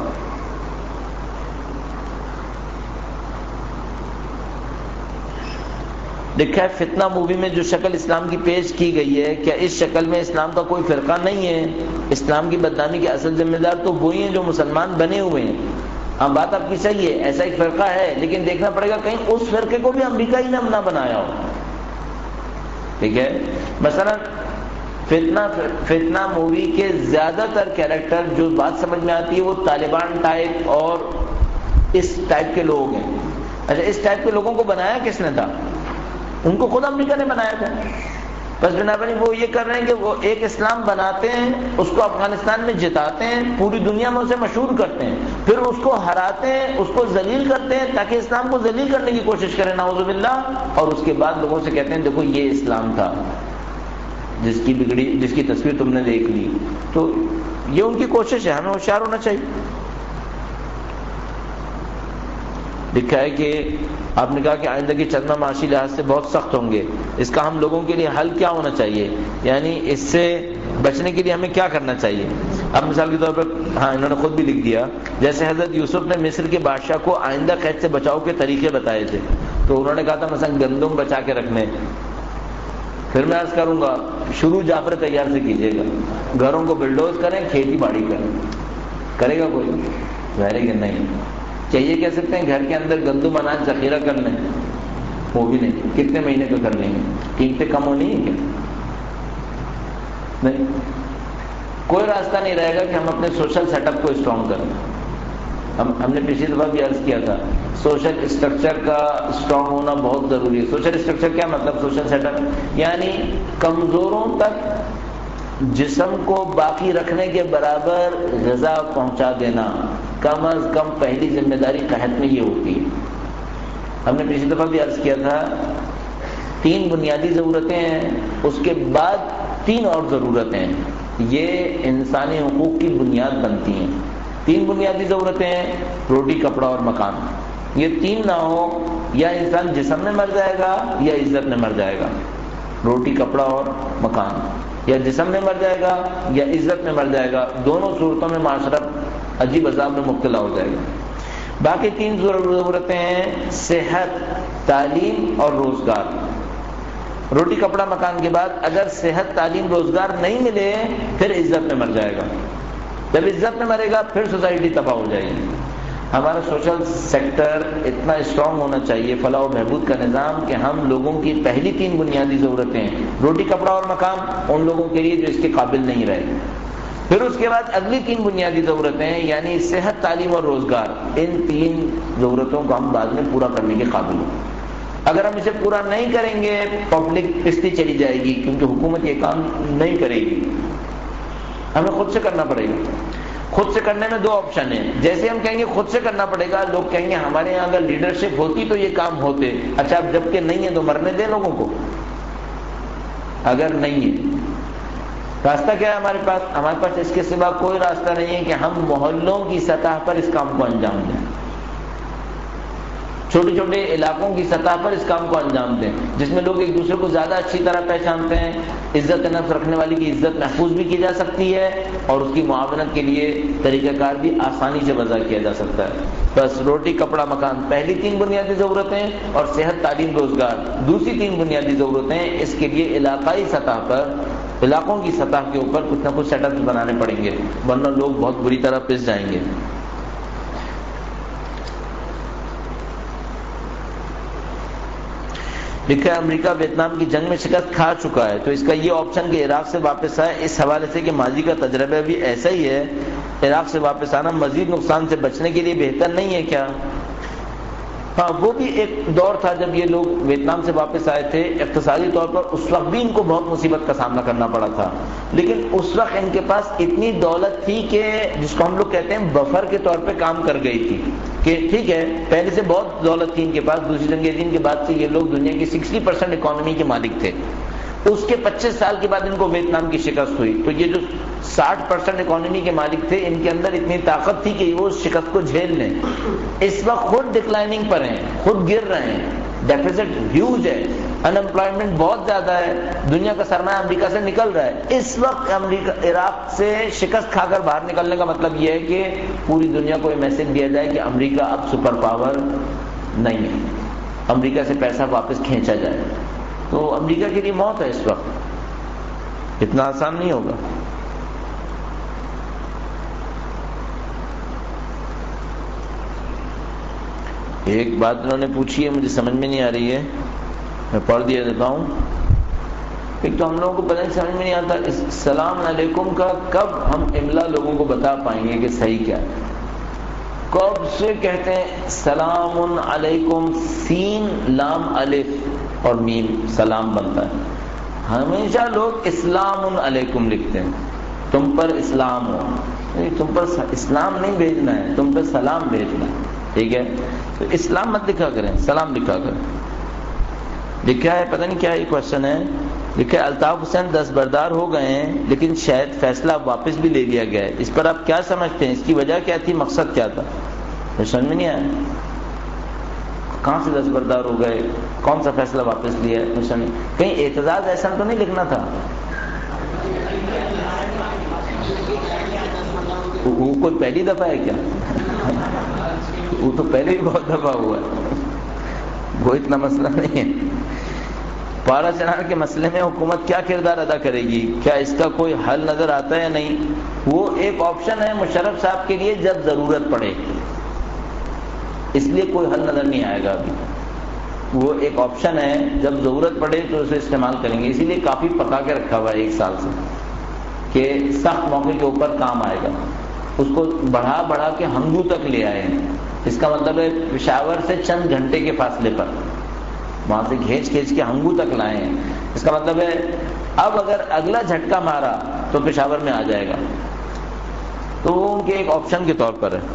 لکھا ہے فتنہ مووی میں جو شکل اسلام کی پیش کی گئی ہے، کیا اس شکل میں اسلام کا کوئی فرقہ نہیں ہے؟ اسلام کی بدنامی کے اصل ذمہ دار تو وہی ہیں جو مسلمان بنے ہوئے ہیں۔ ہاں، بات آپ کی صحیح ہے، ایسا ایک فرقہ ہے، لیکن دیکھنا پڑے گا کہیں اس فرقے کو بھی امریکہ ہی نے نہ بنایا ہو۔ ٹھیک ہے، مثلا فتنہ مووی کے زیادہ تر کیریکٹر جو بات سمجھ میں آتی ہے وہ طالبان ٹائپ اور اس ٹائپ کے لوگ ہیں۔ اچھا، اس ٹائپ کے لوگوں کو بنایا کس نے تھا؟ ان کو خود امریکہ نے بنایا تھا۔ بس بنابراً وہ یہ کر رہے ہیں کہ وہ ایک اسلام بناتے ہیں، اس کو افغانستان میں جتاتے ہیں، پوری دنیا میں اسے مشہور کرتے ہیں، پھر اس کو ہراتے ہیں، اس کو ذلیل کرتے ہیں تاکہ اسلام کو ذلیل کرنے کی کوشش کریں، نعوذ باللہ، اور اس کے بعد لوگوں سے کہتے ہیں دیکھو یہ اسلام تھا جس کی تصویر تم نے دیکھ لی۔ تو یہ ان کی کوشش ہے، ہمیں ہوشیار ہونا چاہیے۔ لکھا ہے کہ آپ نے کہا کہ آئندہ کے چندہ معاشی لحاظ سے بہت سخت ہوں گے، اس کا ہم لوگوں کے لیے حل کیا ہونا چاہیے؟ یعنی اس سے بچنے کے لیے ہمیں کیا کرنا چاہیے؟ اب مثال کے طور پر انہوں نے خود بھی لکھ دیا، جیسے حضرت یوسف نے مصر کے بادشاہ کو آئندہ قید سے بچاؤ کے طریقے بتائے تھے، تو انہوں نے کہا تھا مثلا گندم بچا کے رکھنے۔ پھر میں عرض کروں گا شروع جعفر تیار سے کیجیے گا، گھروں کو بلڈوز کریں، کھیتی باڑی کریں، کرے گا کوئی؟ ظاہر ہے کہ نہیں۔ کیا یہ کہہ سکتے ہیں گھر کے اندر گندم اناج ذخیرہ کر لیں؟ وہ بھی نہیں، کتنے مہینے کا کر لیں گے؟ قیمتیں کم ہونی ہیں کیا؟ نہیں، کوئی راستہ نہیں رہے گا کہ ہم اپنے سوشل سیٹ اپ کو اسٹرانگ کریں۔ ہم نے پچھلی دفعہ بھی عرض کیا تھا، سوشل اسٹرکچر کا اسٹرانگ ہونا بہت ضروری ہے۔ سوشل اسٹرکچر کیا مطلب؟ سوشل سیٹ اپ یعنی کمزوروں تک جسم کو باقی رکھنے کے برابر غذا پہنچا دینا، کم از کم پہلی ذمہ داری قحط میں یہ ہوتی ہے۔ ہم نے پچھلی دفعہ بھی عرض کیا تھا 3 بنیادی ضرورتیں ہیں، اس کے بعد 3 اور ضرورتیں، یہ انسانی حقوق کی بنیاد بنتی ہیں۔ 3 بنیادی ضرورتیں ہیں، روٹی، کپڑا اور مکان۔ یہ 3 نہ ہو یا انسان جسم میں مر جائے گا یا عزت میں مر جائے گا۔ روٹی، کپڑا اور مکان، یا جسم میں مر جائے گا یا عزت میں مر جائے گا، دونوں صورتوں میں معاشرہ عجیب عذاب میں مبتلا ہو جائے گا۔ باقی 3 ضرورتیں ہیں، صحت، تعلیم اور روزگار۔ روٹی، کپڑا، مکان کے بعد اگر صحت، تعلیم، روزگار نہیں ملے پھر عزت میں مر جائے گا۔ جب عزت میں مرے گا پھر سوسائٹی تباہ ہو جائے گی۔ ہمارا سوشل سیکٹر اتنا اسٹرانگ ہونا چاہیے، فلاح و بہبود کا نظام، کہ ہم لوگوں کی پہلی 3 بنیادی ضرورتیں، روٹی، کپڑا اور مکان، ان لوگوں کے لیے جو اس کے قابل نہیں رہے۔ پھر اس کے بعد اگلی 3 بنیادی ضرورتیں یعنی صحت، تعلیم اور روزگار، ان 3 ضرورتوں کو ہم بعد میں پورا کرنے کے قابل ہوں۔ اگر ہم اسے پورا نہیں کریں گے پبلک پستی چلی جائے گی، کیونکہ حکومت یہ کام نہیں کرے گی، ہمیں خود سے کرنا پڑے گا۔ خود سے کرنے میں 2 آپشن ہیں، جیسے ہم کہیں گے خود سے کرنا پڑے گا، لوگ کہیں گے ہمارے یہاں اگر لیڈرشپ ہوتی تو یہ کام ہوتے۔ اچھا، اب جب کہ نہیں ہے تو مرنے دیں لوگوں کو۔ اگر نہیں ہے راستہ کیا ہے ہمارے پاس اس کے سوا کوئی راستہ نہیں ہے کہ ہم محلوں کی سطح پر اس کام کو انجام دیں۔ چھوٹے چھوٹے علاقوں کی سطح پر اس کام کو انجام دیں، جس میں لوگ ایک دوسرے کو زیادہ اچھی طرح پہچانتے ہیں، عزت نفس رکھنے والی کی عزت محفوظ بھی کی جا سکتی ہے اور اس کی معاونت کے لیے طریقہ کار بھی آسانی سے وضع کیا جا سکتا ہے۔ بس روٹی کپڑا مکان پہلی 3 بنیادی ضرورتیں، اور صحت تعلیم روزگار دوسری 3 بنیادی ضرورتیں۔ اس کے لیے علاقائی سطح پر، علاقوں کی سطح کے اوپر کچھ نہ کچھ سیٹ اپس بنانے پڑیں گے، ورنہ لوگ بہت بری طرح پس جائیں گے۔ لکھا ہے امریکہ ویتنام کی جنگ میں شکست کھا چکا ہے، تو اس کا یہ آپشن کہ عراق سے واپس آئے، اس حوالے سے کہ ماضی کا تجربہ بھی ایسا ہی ہے، عراق سے واپس آنا مزید نقصان سے بچنے کے لیے بہتر نہیں ہے کیا؟ ہاں، وہ بھی ایک دور تھا جب یہ لوگ ویتنام سے واپس آئے تھے، اقتصادی طور پر اس وقت بھی ان کو بہت مصیبت کا سامنا کرنا پڑا تھا، لیکن اس وقت ان کے پاس اتنی دولت تھی کہ جس کو ہم لوگ کہتے ہیں بفر کے طور پہ کام کر گئی تھی، کہ ٹھیک ہے پہلے سے بہت دولت تھی ان کے پاس، دوسری جنگ عظیم کے بعد سے یہ لوگ دنیا کی 60% اکانومی کے مالک تھے، اس کے 25 سال کے بعد ان کو ویتنام کی شکست ہوئی، تو یہ جو 60% اکانومی کے مالک تھے ان کے اندر اتنی طاقت تھی کہ وہ اس شکست کو جھیل لیں۔ اس وقت خود ڈکلائننگ پر ہیں، خود گر رہے ہیں، ڈیفیسٹ ہیوج ہے، ان امپلائمنٹ بہت زیادہ ہے، دنیا کا سرمایہ امریکہ سے نکل رہا ہے۔ اس وقت امریکہ عراق سے شکست کھا کر باہر نکلنے کا مطلب یہ ہے کہ پوری دنیا کو یہ میسج دیا جائے کہ امریکہ اب سپر پاور نہیں ہے، امریکہ سے پیسہ واپس کھینچا جائے، تو امریکہ کے لیے موت ہے اس وقت، اتنا آسان نہیں ہوگا۔ ایک بات انہوں نے پوچھی ہے، مجھے سمجھ میں نہیں آ رہی ہے، میں پڑھ دیا دیتا ہوں۔ ایک تو ہم لوگوں کو پتہ نہیں سمجھ میں نہیں آتا السلام علیکم کا کب ہم املا لوگوں کو بتا پائیں گے کہ صحیح کیا ہے؟ کب سے کہتے ہیں سلام علیکم، سین لام الف اور میم سلام بنتا ہے، ہمیشہ لوگ اسلام علیکم لکھتے ہیں، تم پر اسلام ہو، تم پر اسلام نہیں بھیجنا ہے، تم پر سلام بھیجنا ہے، ٹھیک ہے؟ تو اسلام مت لکھا کریں، سلام لکھا کریں۔ لکھا ہے پتہ نہیں کیا یہ کوشچن ہے، لکھا ہے الطاف حسین دستبردار ہو گئے ہیں لیکن شاید فیصلہ واپس بھی لے لیا گیا ہے، اس پر آپ کیا سمجھتے ہیں؟ اس کی وجہ کیا تھی، مقصد کیا تھا؟ سمجھ میں نہیں آیا، کہاں سے دستبردار ہو گئے، کون سا فیصلہ واپس لیا ہے؟ کہیں اعتزاز ایسا تو نہیں لکھنا تھا، وہ کوئی پہلی دفعہ ہے کیا؟ وہ تو پہلے ہی بہت دفعہ ہوا ہے، وہ اتنا مسئلہ نہیں ہے۔ پارا چنار کے مسئلے میں حکومت کیا کردار ادا کرے گی، کیا اس کا کوئی حل نظر آتا ہے یا نہیں؟ وہ ایک آپشن ہے مشرف صاحب کے لیے جب ضرورت پڑے، اس لیے کوئی حل نظر نہیں آئے گا ابھی، وہ ایک آپشن ہے جب ضرورت پڑے تو اسے استعمال کریں گے، اسی لیے کافی پکا کے رکھا ہوا ہے 1 سال سے کہ سخت موقع کے اوپر کام آئے گا، اس کو بڑھا بڑھا کے ہنگو تک لے آئے ہیں، اس کا مطلب ہے پشاور سے چند گھنٹے کے فاصلے پر، وہاں سے کھینچ کے ہنگو تک لائے ہیں، اس کا مطلب ہے اب اگر اگلا جھٹکا مارا تو پشاور میں آ جائے گا، تو وہ ان کے ایک آپشن کے طور پر ہے۔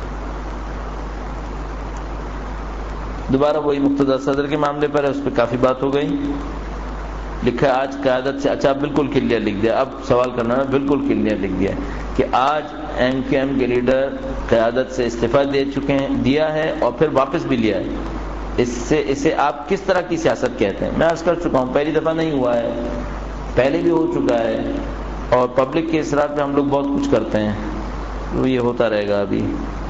دوبارہ وہی مقتدیٰ صدر کے معاملے پر ہے، اس پہ کافی بات ہو گئی۔ لکھا ہے آج قیادت سے، اچھا بالکل کلیئر لکھ دیا، اب سوال کرنا ہے، بالکل کلیئر لکھ دیا کہ آج ایم کیو ایم کے لیڈر قیادت سے استعفیٰ دیا ہے اور پھر واپس بھی لیا ہے، اسے آپ کس طرح کی سیاست کہتے ہیں؟ میں عرض کر چکا ہوں، پہلی دفعہ نہیں ہوا ہے، پہلے بھی ہو چکا ہے، اور پبلک کے اصرار پہ ہم لوگ بہت کچھ کرتے ہیں، تو یہ ہوتا رہے گا ابھی۔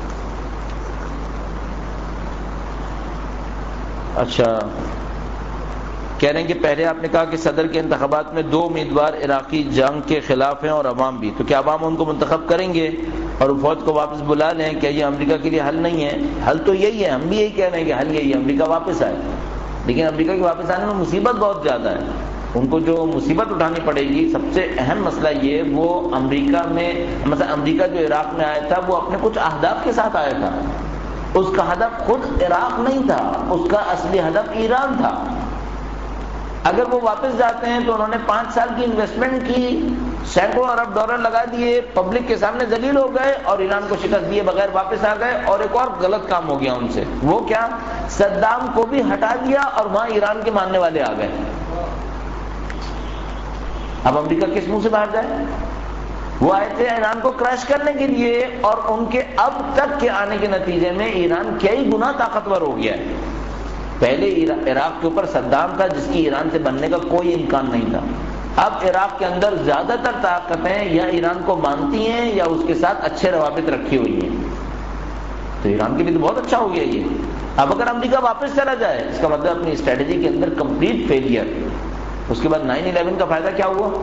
اچھا، کہہ رہے ہیں کہ پہلے آپ نے کہا کہ صدر کے انتخابات میں 2 امیدوار عراقی جنگ کے خلاف ہیں اور عوام بھی، تو کیا عوام ان کو منتخب کریں گے اور فوج کو واپس بلا لیں؟ کیا یہ امریکہ کے لیے حل نہیں ہے؟ حل تو یہی ہے، ہم بھی یہی کہہ رہے ہیں کہ حل یہی ہے، امریکہ واپس آئے، لیکن امریکہ کے واپس آنے میں مصیبت بہت زیادہ ہے، ان کو جو مصیبت اٹھانی پڑے گی، سب سے اہم مسئلہ یہ، وہ امریکہ میں مثلا امریکہ جو عراق میں آیا تھا وہ اپنے کچھ اہداف کے ساتھ آیا تھا، اس کا ہدف خود عراق نہیں تھا، اس کا اصلی ہدف ایران تھا۔ اگر وہ واپس جاتے ہیں تو انہوں نے 5 سال کی انویسٹمنٹ کی، سینکڑوں ارب ڈالر لگا دیے، پبلک کے سامنے ذلیل ہو گئے اور ایران کو شکست دیے بغیر واپس آ گئے، اور ایک اور غلط کام ہو گیا ان سے، وہ کیا؟ صدام کو بھی ہٹا دیا اور وہاں ایران کے ماننے والے آ گئے۔ اب امریکہ کس منہ سے باہر جائے؟ وہ آئے تھے ایران کو کریش کرنے کے لیے، اور ان کے اب تک کے آنے کے نتیجے میں ایران کئی گنا طاقتور ہو گیا ہے۔ پہلے عراق کے اوپر صدام تھا جس کی ایران سے بننے کا کوئی امکان نہیں تھا، اب عراق کے اندر زیادہ تر طاقتیں یا ایران کو مانتی ہیں یا اس کے ساتھ اچھے روابط رکھی ہوئی ہیں، تو ایران کے لیے تو بہت اچھا ہو گیا یہ۔ اب اگر امریکہ واپس چلا جائے اس کا مطلب اپنی اسٹریٹجی کے اندر کمپلیٹ فیلئر۔ اس کے بعد 9/11 کا فائدہ کیا ہوا؟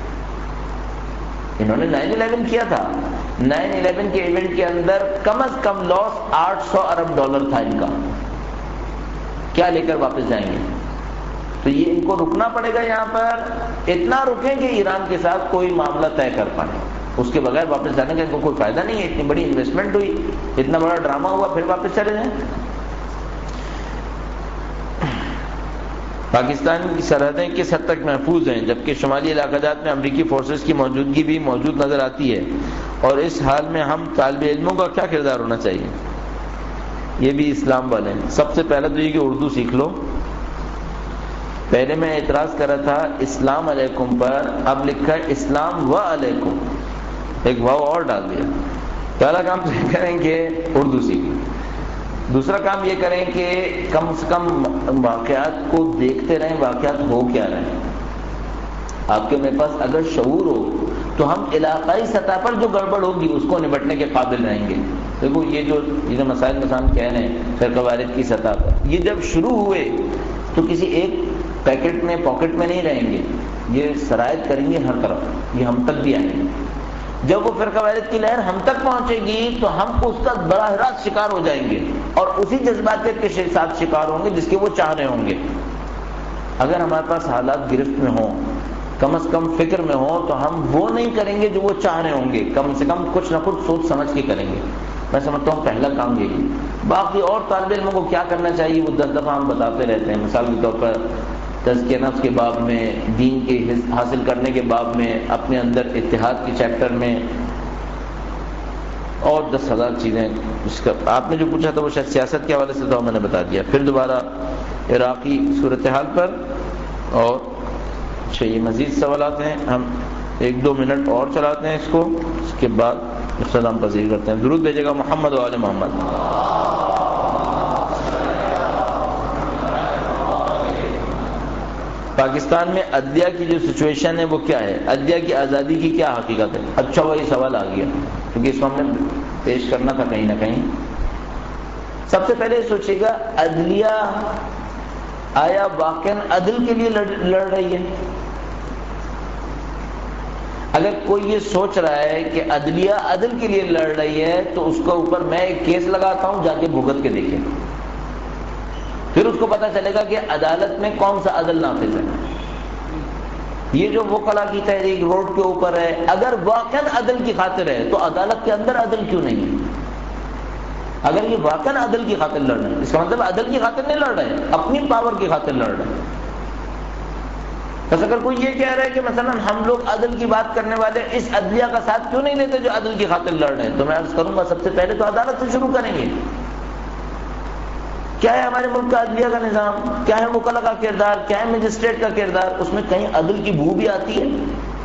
انہوں نے 9/11 کیا تھا، 9/11 کے ایونٹ کے اندر کم از کم لاس $800 ارب تھا ان کا، کیا لے کر واپس جائیں گے؟ تو یہ ان کو رکنا پڑے گا، یہاں پر اتنا رکیں کہ ایران کے ساتھ کوئی معاملہ طے کر پائیں، اس کے بغیر واپس جانے کا ان کو کوئی فائدہ نہیں ہے۔ اتنی بڑی انویسٹمنٹ ہوئی، اتنا بڑا ڈرامہ ہوا، پھر واپس چلے جائیں۔ پاکستان کی سرحدیں کس حد تک محفوظ ہیں جبکہ شمالی علاقہ جات میں امریکی فورسز کی موجودگی بھی موجود نظر آتی ہے، اور اس حال میں ہم طالب علموں کا کیا کردار ہونا چاہیے؟ یہ بھی اسلام والے ہیں۔ سب سے پہلے تو یہ کہ اردو سیکھ لو۔ پہلے میں اعتراض کر رہا تھا اسلام علیکم پر، اب لکھا ہے اسلام و علیکم، ایک واو اور ڈال دیا۔ پہلا کام تو یہ کریں کہ اردو سیکھیں، دوسرا کام یہ کریں کہ کم سے کم واقعات کو دیکھتے رہیں، واقعات ہو کیا رہے ہیں۔ آپ کے میرے پاس اگر شعور ہو تو ہم علاقائی سطح پر جو گڑبڑ ہوگی اس کو نمٹنے کے قابل رہیں گے۔ دیکھو یہ جو مسائل مثلا کہہ رہے ہیں فرقہ واریت کی سطح پر، یہ جب شروع ہوئے تو کسی ایک پیکٹ میں پاکٹ میں نہیں رہیں گے، یہ سرایت کریں گے ہر طرف، یہ ہم تک بھی آئیں گے۔ جب وہ فرقہ واریت کی لہر ہم تک پہنچے گی تو ہم اس کا براہ راست شکار ہو جائیں گے، اور اسی جذباتیت کے ساتھ شکار ہوں گے جس کے وہ چاہ رہے ہوں گے۔ اگر ہمارے پاس حالات گرفت میں ہوں، کم از کم فکر میں ہوں، تو ہم وہ نہیں کریں گے جو وہ چاہ رہے ہوں گے، کم سے کم کچھ نہ کچھ سوچ سمجھ کے کریں گے۔ میں سمجھتا ہوں پہلا کام یہی۔ باقی اور طالب علموں کو کیا کرنا چاہیے وہ 10 دفعہ ہم بتاتے رہتے ہیں۔ مثال کے طور پر تزکیہ نفس کے باب میں، دین کے حاصل کرنے کے باب میں، اپنے اندر اتحاد کے چیپٹر میں، اور 10,000 چیزیں۔ اس کا آپ نے جو پوچھا تھا وہ شاید سیاست کے حوالے سے تھا، میں نے بتا دیا۔ پھر دوبارہ عراقی صورتحال پر، اور اچھا یہ مزید سوالات ہیں، ہم 1-2 منٹ اور چلاتے ہیں اس کو، اس کے بعد اختتام پذیر کرتے ہیں۔ درود بھیجے گا محمد و آل محمد۔ پاکستان میں عدلیہ کی جو سچویشن ہے وہ کیا ہے؟ عدلیہ کی آزادی کی کیا حقیقت ہے؟ اچھا وہی سوال آ گیا، کیونکہ اس کو ہم نے پیش کرنا تھا کہیں نہ کہیں۔ سب سے پہلے سوچیے گا عدلیہ آیا واقعاً عدل کے لیے لڑ رہی ہے؟ اگر کوئی یہ سوچ رہا ہے کہ عدلیہ عدل کے لیے لڑ رہی ہے تو اس کے اوپر میں ایک کیس لگاتا ہوں، جا کے بھگت کے دیکھیں، پھر اس کو پتہ چلے گا کہ عدالت میں کون سا عدل نافذ ہے۔ یہ جو وکلاء کی تحریک روڈ کے اوپر ہے، اگر واقعاً عدل کی خاطر ہے تو عدالت کے اندر عدل کیوں نہیں ہے؟ اگر یہ واقعاً عدل کی خاطر لڑ رہے ہیں، اس کا مطلب عدل کی خاطر نہیں لڑ رہے ہیں، اپنی پاور کی خاطر لڑ رہے ہیں۔ بس اگر کوئی یہ کہہ رہا ہے کہ مثلا ہم لوگ عدل کی بات کرنے والے اس عدلیہ کا ساتھ کیوں نہیں لیتے جو عدل کی خاطر لڑ رہے ہیں، تو میں عرض کروں گا سب سے پہلے تو عدالت سے شروع کریں گے۔ کیا ہے ہمارے ملک کا عدلیہ کا نظام، کیا ہے وکلاء کا کردار، کیا ہے مجسٹریٹ کا کردار، اس میں کہیں عدل کی بو بھی آتی ہے؟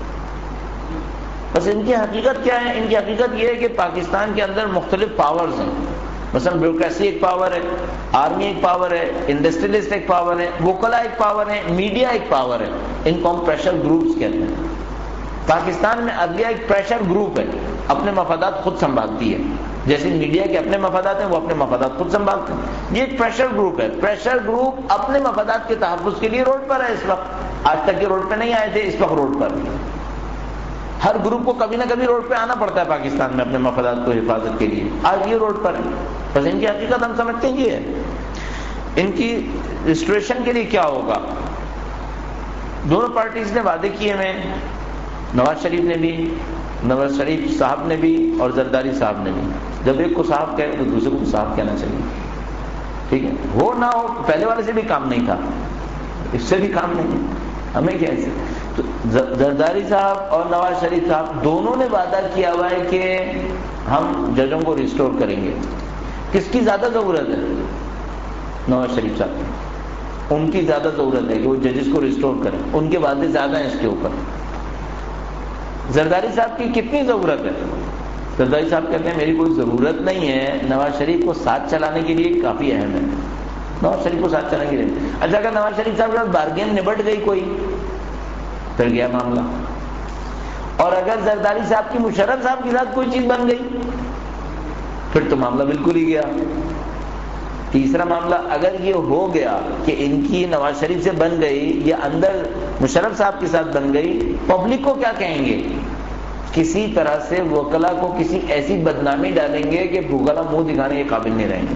بس ان کی حقیقت کیا ہے؟ ان کی حقیقت یہ ہے کہ پاکستان کے اندر مختلف پاورز ہیں، مثلا بیوروکریسی ایک پاور ہے، آرمی ایک پاور ہے، انڈسٹریلسٹ ایک پاور ہے، وکلاء ایک پاور ہے، میڈیا ایک پاور ہے، ان کو ہم پریشر گروپس کہتے ہیں۔ پاکستان میں عدلیہ ایک پریشر گروپ ہے، اپنے مفادات خود سنبھالتی ہے، جیسے میڈیا کے اپنے مفادات ہیں وہ اپنے مفادات خود سنبھالتے ہیں۔ یہ ایک پریشر گروپ ہے، پریشر گروپ اپنے مفادات کے تحفظ کے لیے روڈ پر ہے اس وقت، آج تک یہ روڈ پہ نہیں آئے تھے، اس وقت روڈ پر۔ ہر گروپ کو کبھی نہ کبھی روڈ پہ آنا پڑتا ہے پاکستان میں اپنے مفادات کو حفاظت کے لیے، آج یہ روڈ پر ہے۔ بس ان کی حقیقت ہم سمجھتے ہیں یہ ہے۔ ان کی ریسٹوریشن کے لیے کیا ہوگا؟ دونوں پارٹیز نے وعدے کیے ہیں، نواز شریف نے بھی، نواز شریف صاحب نے بھی اور زرداری صاحب نے بھی۔ جب ایک کو صاحب کہے تو دوسرے کو صاحب کہنا چاہیے، ٹھیک ہے؟ ہو نہ ہو پہلے والے سے بھی کام نہیں تھا، اس سے بھی کام نہیں، ہمیں کیا ایسے؟ تو زرداری صاحب اور نواز شریف صاحب دونوں نے وعدہ کیا ہوا ہے کہ ہم ججوں کو ریسٹور کریں گے۔ کس کی زیادہ ضرورت ہے؟ نواز شریف صاحب، ان کی زیادہ ضرورت ہے کہ وہ ججز کو ریسٹور کریں، ان کے وعدے زیادہ ہیں اس کے اوپر۔ زرداری صاحب کی کتنی ضرورت ہے؟ زرداری صاحب کہتے ہیں میری کوئی ضرورت نہیں ہے، نواز شریف کو ساتھ چلانے کے لیے کافی اہم ہے، نواز شریف کو ساتھ چلانے کے لیے۔ اچھا اگر نواز شریف صاحب کے ساتھ بارگین نبٹ گئی کوئی، پھر گیا معاملہ۔ اور اگر زرداری صاحب کی مشرف صاحب کے ساتھ کوئی چیز بن گئی پھر تو معاملہ بالکل ہی گیا۔ تیسرا معاملہ اگر یہ ہو گیا کہ ان کی نواز شریف سے بن گئی یا اندر مشرف صاحب کے ساتھ بن گئی، پبلک کو کیا کہیں گے؟ کسی طرح سے وکلا کو کسی ایسی بدنامی ڈالیں گے کہ وکلا منہ دکھانے کے قابل نہیں رہیں گے،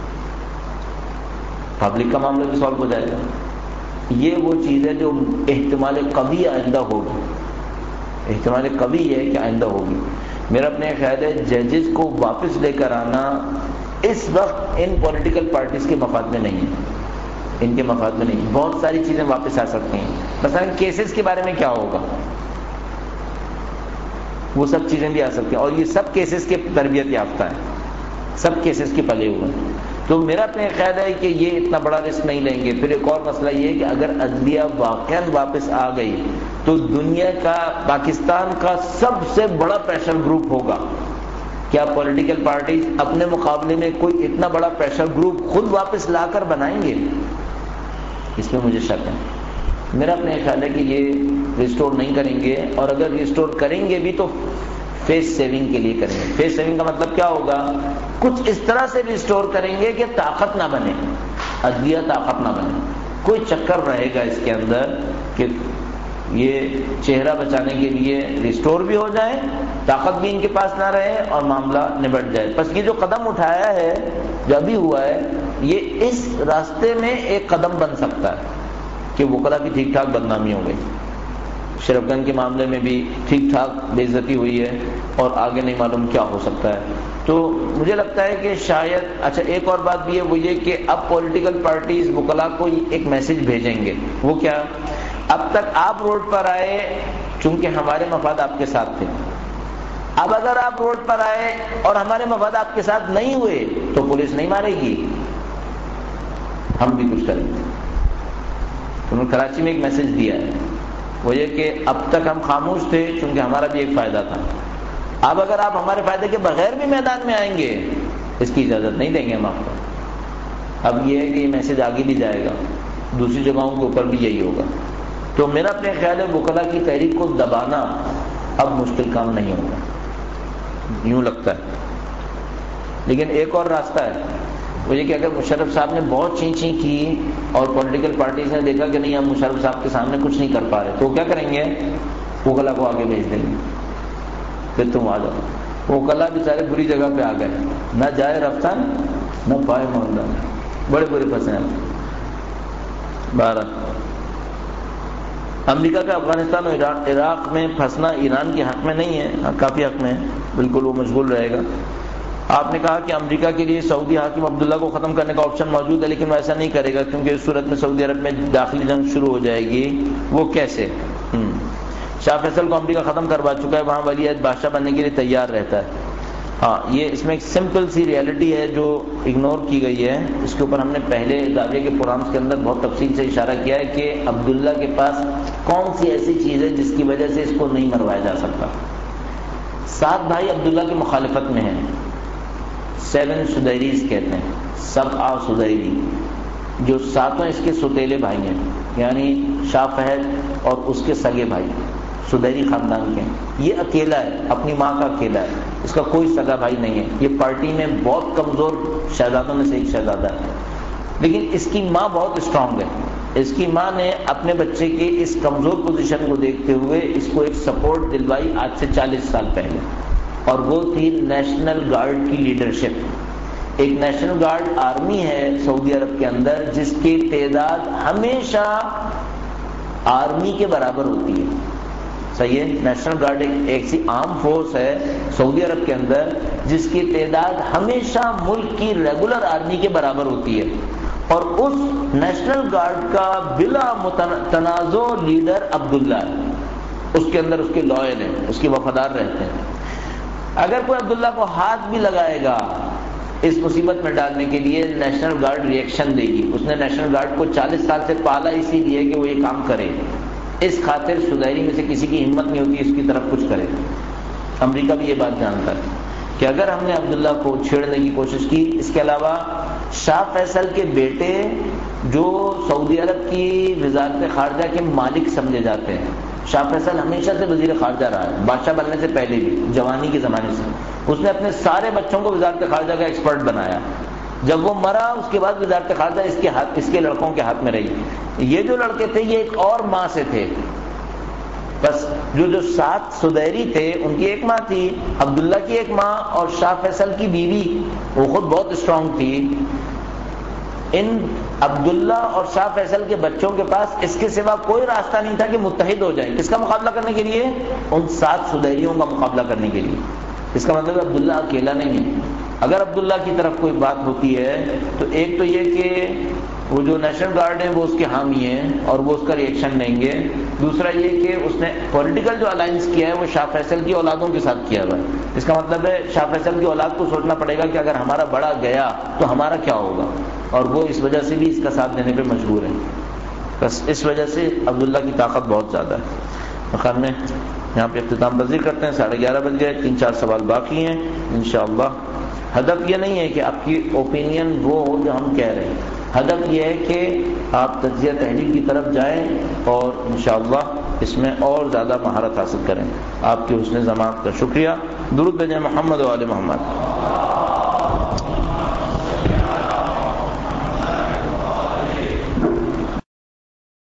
پبلک کا معاملہ بھی سالو ہو جائے گا۔ یہ وہ چیز ہے جو احتمال قوی آئندہ ہوگی، احتمال قوی یہ ہے کہ آئندہ ہوگی۔ میرا اپنے خیال ہے ججز کو واپس لے کر آنا اس وقت ان پولیٹیکل پارٹیز کے مفاد میں نہیں ہے، ان کے مفاد میں نہیں۔ بہت ساری چیزیں واپس آ سکتی ہیں، مثلا کیسز کے بارے میں کیا ہوگا، وہ سب چیزیں بھی آ سکتی ہیں، اور یہ سب کیسز کے تربیت یافتہ ہیں، سب کیسز کے پلے ہوئے ہیں۔ تو میرا اپنے خیال ہے کہ یہ اتنا بڑا رسک نہیں لیں گے۔ پھر ایک اور مسئلہ یہ ہے کہ اگر عدلیہ واقعاً واپس آ گئی تو دنیا کا، پاکستان کا سب سے بڑا پریشر گروپ ہوگا۔ کیا پولیٹیکل پارٹیز اپنے مقابلے میں کوئی اتنا بڑا پریشر گروپ خود واپس لا کر بنائیں گے؟ اس میں مجھے شک ہے۔ میرا اپنے خیال ہے کہ یہ ریسٹور نہیں کریں گے، اور اگر ریسٹور کریں گے بھی تو فیس سیونگ کے لیے کریں گے۔ فیس سیونگ کا مطلب کیا ہوگا؟ کچھ اس طرح سے ریسٹور کریں گے کہ طاقت نہ بنے، عدلیہ طاقت نہ بنے، کوئی چکر رہے گا اس کے اندر کہ یہ چہرہ بچانے کے لیے ریسٹور بھی ہو جائے، طاقت بھی ان کے پاس نہ رہے اور معاملہ نبٹ جائے۔ بس یہ جو قدم اٹھایا ہے، جو ابھی ہوا ہے، یہ اس راستے میں ایک قدم بن سکتا ہے کہ وکلا کی ٹھیک ٹھاک بدنامی ہو گئی، شرف گن کے معاملے میں بھی ٹھیک ٹھاک بے عزتی ہوئی ہے، اور آگے نہیں معلوم کیا ہو سکتا ہے۔ تو مجھے لگتا ہے کہ شاید، اچھا ایک اور بات بھی ہے، وہ یہ کہ اب پولیٹیکل پارٹیز وکلا کو ایک میسج بھیجیں گے۔ وہ کیا؟ اب تک آپ روڈ پر آئے چونکہ ہمارے مفاد آپ کے ساتھ تھے، اب اگر آپ روڈ پر آئے اور ہمارے مفاد آپ کے ساتھ نہیں ہوئے تو پولیس نہیں مارے گی، ہم بھی کچھ کریں گے۔ انہوں نے کراچی میں ایک میسج دیا ہے، وہ یہ کہ اب تک ہم خاموش تھے چونکہ ہمارا بھی ایک فائدہ تھا، اب اگر آپ ہمارے فائدے کے بغیر بھی میدان میں آئیں گے اس کی اجازت نہیں دیں گے ہم آپ کو۔ اب یہ ہے کہ یہ میسج آگے بھی جائے گا، دوسری جگہوں کے اوپر بھی یہی ہوگا۔ تو میرا اپنے خیال ہے وکلا کی تحریک کو دبانا اب مشکل کام نہیں ہوگا، یوں لگتا ہے۔ لیکن ایک اور راستہ ہے، وہ یہ کہ اگر مشرف صاحب نے بہت چینچی کی اور پولیٹیکل پارٹیز نے دیکھا کہ نہیں ہم مشرف صاحب کے سامنے کچھ نہیں کر پا رہے، تو کیا کریں گے؟ وکلا کو آگے بھیج دیں گے، پھر تم آ جاؤ۔ وکلا بیچارے بری جگہ پہ آ گئے، نہ جائے رفتہ نہ پائے معاملہ، بڑے بڑے پھنسے ہیں۔ 12 امریکہ کا افغانستان اور عراق میں پھنسنا ایران کے حق میں نہیں ہے، کافی حق میں ہے، بالکل وہ مشغول رہے گا۔ آپ نے کہا کہ امریکہ کے لیے سعودی حاکم عبداللہ کو ختم کرنے کا آپشن موجود ہے، لیکن وہ ایسا نہیں کرے گا کیونکہ اس صورت میں سعودی عرب میں داخلی جنگ شروع ہو جائے گی۔ وہ کیسے؟ شاہ فیصل کو امریکہ ختم کروا چکا ہے، وہاں ولی عہد بادشاہ بننے کے لیے تیار رہتا ہے۔ ہاں، یہ اس میں ایک سمپل سی ریئلٹی ہے جو اگنور کی گئی ہے، اس کے اوپر ہم نے پہلے دعویے کے پروگرامز کے اندر بہت تفصیل سے اشارہ کیا ہے کہ عبداللہ کے پاس کون سی ایسی چیز ہے جس کی وجہ سے اس کو نہیں مروایا جا سکتا۔ 7 بھائی عبداللہ کی مخالفت میں ہیں، 7 سدیریز کہتے ہیں، 7 سدیری، جو 7 اس کے سوتیلے بھائی ہیں، یعنی شاہ فہد اور اس کے سگے بھائی سدیری خاندان کے ہیں۔ یہ اکیلا ہے، اپنی ماں کا اکیلا ہے، اس کا کوئی سگا بھائی نہیں ہے۔ یہ پارٹی میں بہت کمزور شہزادوں میں سے ایک شہزادہ ہے، لیکن اس کی ماں بہت اسٹرانگ ہے۔ اس کی ماں نے اپنے بچے کی اس کمزور پوزیشن کو دیکھتے ہوئے اس کو ایک سپورٹ دلوائی آج سے 40 سال پہلے، اور وہ تھی نیشنل گارڈ کی لیڈرشپ۔ ایک نیشنل گارڈ آرمی ہے سعودی عرب کے اندر جس کی تعداد ہمیشہ آرمی کے برابر ہوتی ہے، صحیح ہے؟ نیشنل گارڈ ایک ایسی عام فورس ہے سعودی عرب کے اندر جس کی تعداد ہمیشہ ملک کی ریگولر آرمی کے برابر ہوتی ہے، اور اس نیشنل گارڈ کا بلا تنازع لیڈر عبداللہ ہے۔ اس کے اندر اس کے لوئل ہیں، اس کے وفادار رہتے ہیں۔ اگر کوئی عبداللہ کو ہاتھ بھی لگائے گا اس مصیبت میں ڈالنے کے لیے، نیشنل گارڈ ریئیکشن دے گی۔ اس نے نیشنل گارڈ کو 40 سال سے پالا اسی لیے کہ وہ یہ کام کرے، اس خاطر سدیری میں سے کسی کی ہمت نہیں ہوتی اس کی طرف کچھ کرے. امریکہ بھی یہ بات جانتا ہے کہ اگر ہم نے عبداللہ کو چھیڑنے کی کوشش کی، اس کے علاوہ شاہ فیصل کے بیٹے جو سعودی عرب کی وزارت خارجہ کے مالک سمجھے جاتے ہیں، شاہ فیصل ہمیشہ سے وزیر خارجہ رہا ہے، بادشاہ بننے سے پہلے بھی، جوانی کے زمانے سے. اس نے اپنے سارے بچوں کو وزارت خارجہ کا ایکسپرٹ بنایا. جب وہ مرا اس کے بعد وزارت خارجہ اس کے لڑکوں کے ہاتھ میں رہی. یہ جو لڑکے تھے یہ ایک اور ماں سے تھے. بس جو 7 سدیری تھے ان کی ایک ماں تھی، عبداللہ کی ایک ماں، اور شاہ فیصل کی بیوی وہ خود بہت اسٹرانگ تھی. ان عبداللہ اور شاہ فیصل کے بچوں کے پاس اس کے سوا کوئی راستہ نہیں تھا کہ متحد ہو جائیں. کس کا مقابلہ کرنے کے لیے؟ ان 7 سدیریوں کا مقابلہ کرنے کے لیے. اس کا مطلب عبداللہ اکیلا نہیں ہے. اگر عبداللہ کی طرف کوئی بات ہوتی ہے تو ایک تو یہ کہ وہ جو نیشنل گارڈ ہیں وہ اس کے حامی ہیں اور وہ اس کا ریئیکشن لیں گے. دوسرا یہ کہ اس نے پولیٹیکل جو الائنس کیا ہے وہ شاہ فیصل کی اولادوں کے ساتھ کیا ہوا ہے. اس کا مطلب ہے شاہ فیصل کی اولاد کو سوچنا پڑے گا کہ اگر ہمارا بڑا گیا تو ہمارا کیا ہوگا، اور وہ اس وجہ سے بھی اس کا ساتھ دینے پہ مجبور ہیں. بس اس وجہ سے عبداللہ کی طاقت بہت زیادہ ہے. خیر میں یہاں پہ اختتام پذیر کرتے ہیں. 11:30 بج گئے. 3-4 سوال باقی ہیں انشاءاللہ. ہدف یہ نہیں ہے کہ آپ کی اوپینین وہ ہو جو ہم کہہ رہے ہیں، ہدف یہ ہے کہ آپ تجزیہ تحلیل کی طرف جائیں اور انشاءاللہ اس میں اور زیادہ مہارت حاصل کریں. آپ کے حسن ضمانت کا شکریہ. درود بجائے محمد و آل محمد.